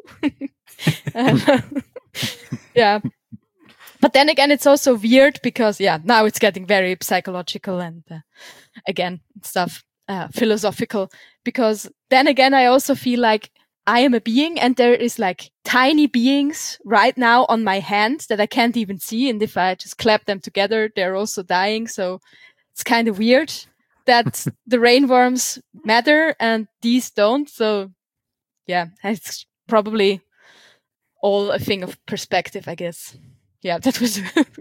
Yeah. But then again, it's also weird because, now it's getting very psychological and again, stuff philosophical. Because then again, I also feel like I am a being and there is like tiny beings right now on my hand that I can't even see. And if I just clap them together, they're also dying. So it's kind of weird that the rainworms matter and these don't. So yeah, it's probably all a thing of perspective, I guess. Yeah, that was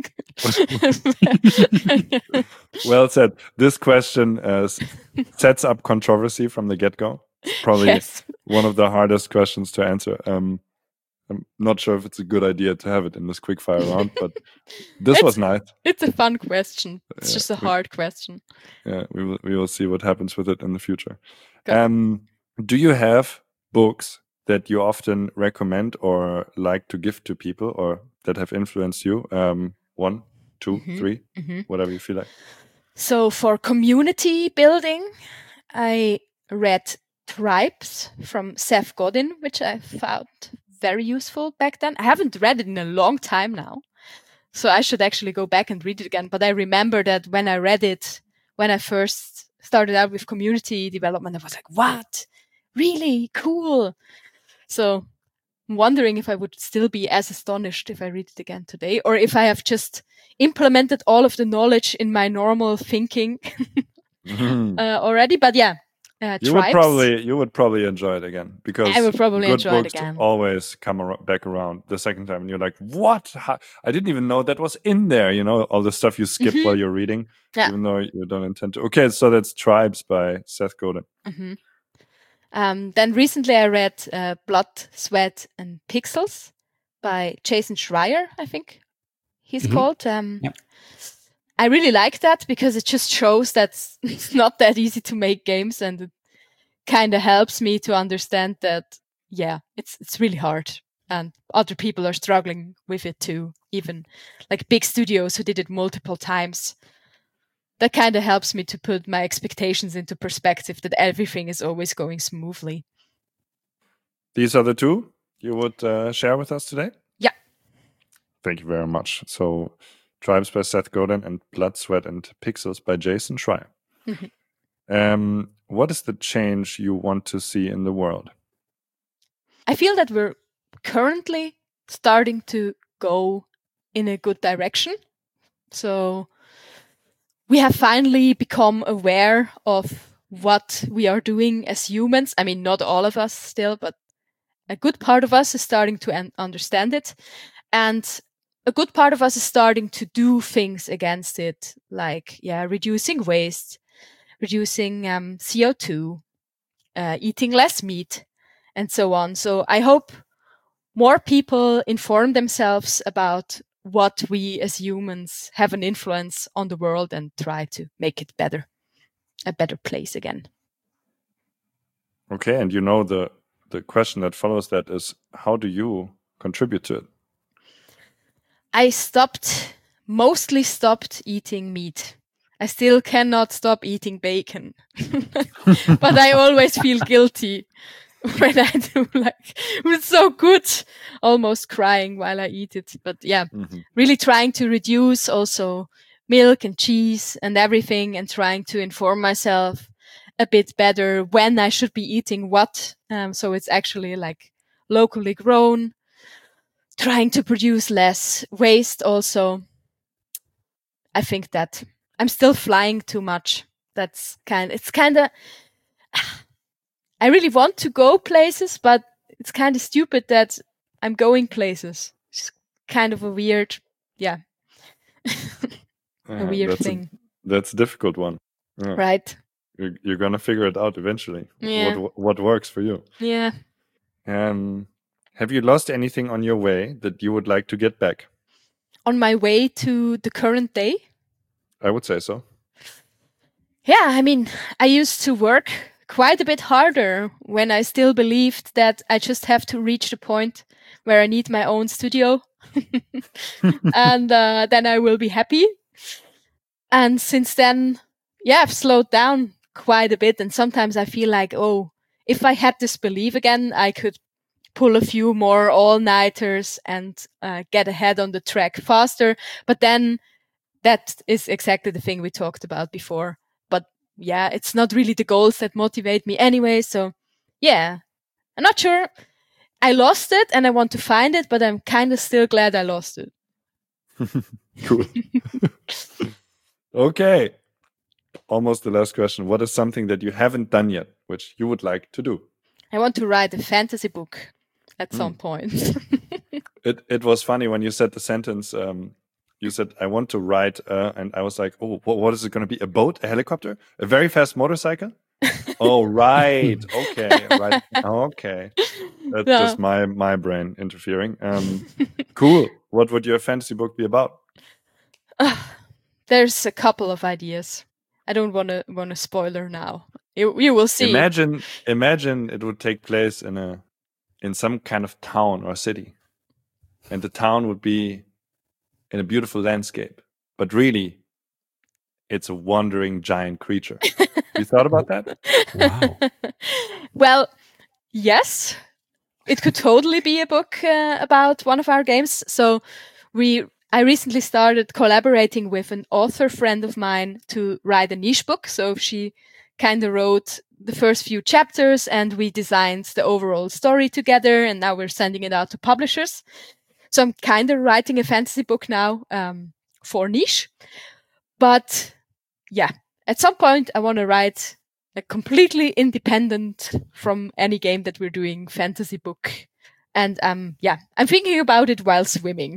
well said. This question sets up controversy from the get-go. It's probably one of the hardest questions to answer. I'm not sure if it's a good idea to have it in this quickfire round, but this was nice. It's a fun question. It's just a hard question. Yeah, we will see what happens with it in the future. Do you have books that you often recommend or like to give to people or that have influenced you? 1, 2, 3, whatever you feel like. So for community building, I read Tribes from Seth Godin, which I found very useful back then. I haven't read it in a long time now, so I should actually go back and read it again. But I remember that when I read it, when I first started out with community development, I was like, what? Really? Cool. So I'm wondering if I would still be as astonished if I read it again today, or if I have just implemented all of the knowledge in my normal thinking already. But yeah, you would probably enjoy it again, because I would probably good enjoy books it again. Always come back around the second time, and you're like, "What? I didn't even know that was in there." You know, all the stuff you skip while you're reading, even though you don't intend to. Okay, so that's Tribes by Seth Godin. Then recently I read Blood, Sweat and Pixels by Jason Schreier, I think he's called. I really like that because it just shows that it's not that easy to make games, and it kind of helps me to understand that, it's really hard and other people are struggling with it too, even like big studios who did it multiple times. That kind of helps me to put my expectations into perspective, that everything is always going smoothly. These are the two you would share with us today? Yeah. Thank you very much. So, Tribes by Seth Godin and Blood, Sweat and Pixels by Jason Schreier. What is the change you want to see in the world? I feel that we're currently starting to go in a good direction. So we have finally become aware of what we are doing as humans. I mean, not all of us still, but a good part of us is starting to understand it. And a good part of us is starting to do things against it, like, reducing waste, reducing CO2, eating less meat, and so on. So I hope more people inform themselves about what we as humans have an influence on the world and try to make it better, a better place again. Okay, and the question that follows that is, how do you contribute to it? I mostly stopped eating meat. I still cannot stop eating bacon, but I always feel guilty when I do, like, it's so good, almost crying while I eat it. But yeah, really trying to reduce also milk and cheese and everything, and trying to inform myself a bit better when I should be eating what. So it's actually like locally grown, trying to produce less waste also. I think that I'm still flying too much. It's kind of, I really want to go places, but it's kind of stupid that I'm going places. It's kind of a weird, a weird thing. That's a difficult one. Yeah. Right. You're going to figure it out eventually. Yeah. What works for you. Yeah. Have you lost anything on your way that you would like to get back? On my way to the current day? I would say so. Yeah, I mean, I used to work quite a bit harder when I still believed that I just have to reach the point where I need my own studio and then I will be happy. And since then, I've slowed down quite a bit. And sometimes I feel like, if I had this belief again, I could pull a few more all-nighters and get ahead on the track faster. But then that is exactly the thing we talked about before. But yeah, it's not really the goals that motivate me anyway. So yeah, I'm not sure. I lost it and I want to find it, but I'm kind of still glad I lost it. Cool. Okay. Almost the last question. What is something that you haven't done yet, which you would like to do? I want to write a fantasy book at some point. It was funny when you said the sentence, you said, I want to write, and I was like, what is it going to be? A boat? A helicopter? A very fast motorcycle? Oh, right. Okay. Right. Okay. That's just my brain interfering. Cool. What would your fantasy book be about? There's a couple of ideas. I don't want to spoiler now. You will see. Imagine it would take place in some kind of town or city, and the town would be in a beautiful landscape, but really, it's a wandering giant creature. You thought about that? Wow. Well, yes, it could totally be a book about one of our games. So I recently started collaborating with an author friend of mine to write a niche book. So she kind of wrote the first few chapters and we designed the overall story together. And now we're sending it out to publishers. So I'm kind of writing a fantasy book now for niche. But yeah, at some point I want to write a completely independent from any game that we're doing fantasy book. And I'm thinking about it while swimming.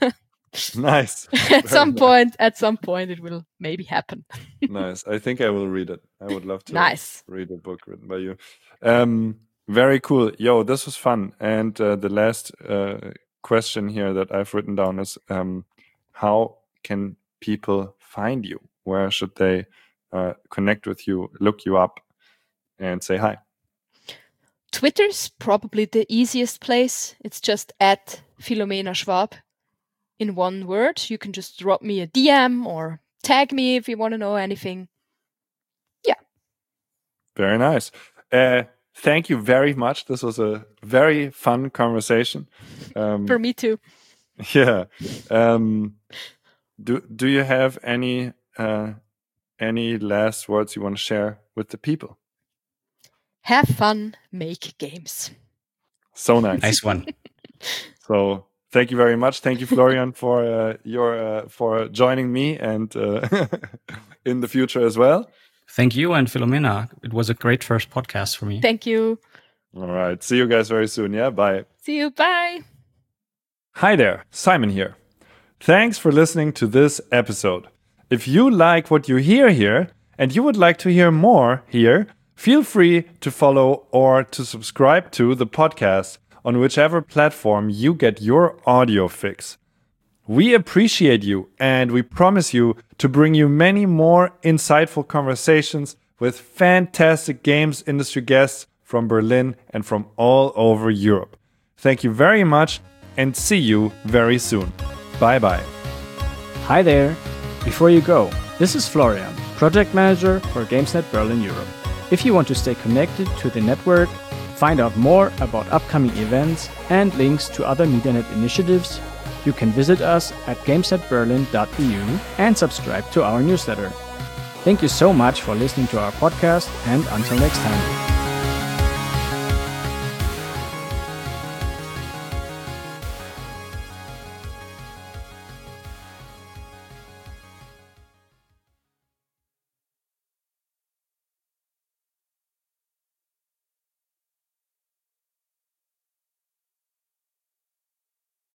Nice. At some point it will maybe happen. Nice. I think I will read it. I would love to read a book written by you. Very cool. Yo, this was fun. And the last question here that I've written down is how can people find you? Where should they connect with you, look you up, and say hi? Twitter's probably the easiest place. It's just at Philomena Schwab. In one word, you can just drop me a DM or tag me if you want to know anything. Yeah. Very nice. Thank you very much. This was a very fun conversation. For me too. Yeah. Do you have any last words you want to share with the people? Have fun, make games. So nice. Nice one. So thank you very much. Thank you, Florian, for for joining me and in the future as well. Thank you, and Philomena. It was a great first podcast for me. Thank you. All right. See you guys very soon. Yeah. Bye. See you. Bye. Hi there. Simon here. Thanks for listening to this episode. If you like what you hear here and you would like to hear more here, Feel free to follow or to subscribe to the podcast on whichever platform you get your audio fix. We appreciate you, and we promise you to bring you many more insightful conversations with fantastic games industry guests from Berlin and from all over Europe. Thank you very much, and see you very soon. Bye-bye. Hi there. Before you go, this is Florian, Project Manager for GamesNet Berlin Europe. If you want to stay connected to the network, find out more about upcoming events and links to other MediaNet initiatives, you can visit us at gamesnetberlin.eu and subscribe to our newsletter. Thank you so much for listening to our podcast, and until next time.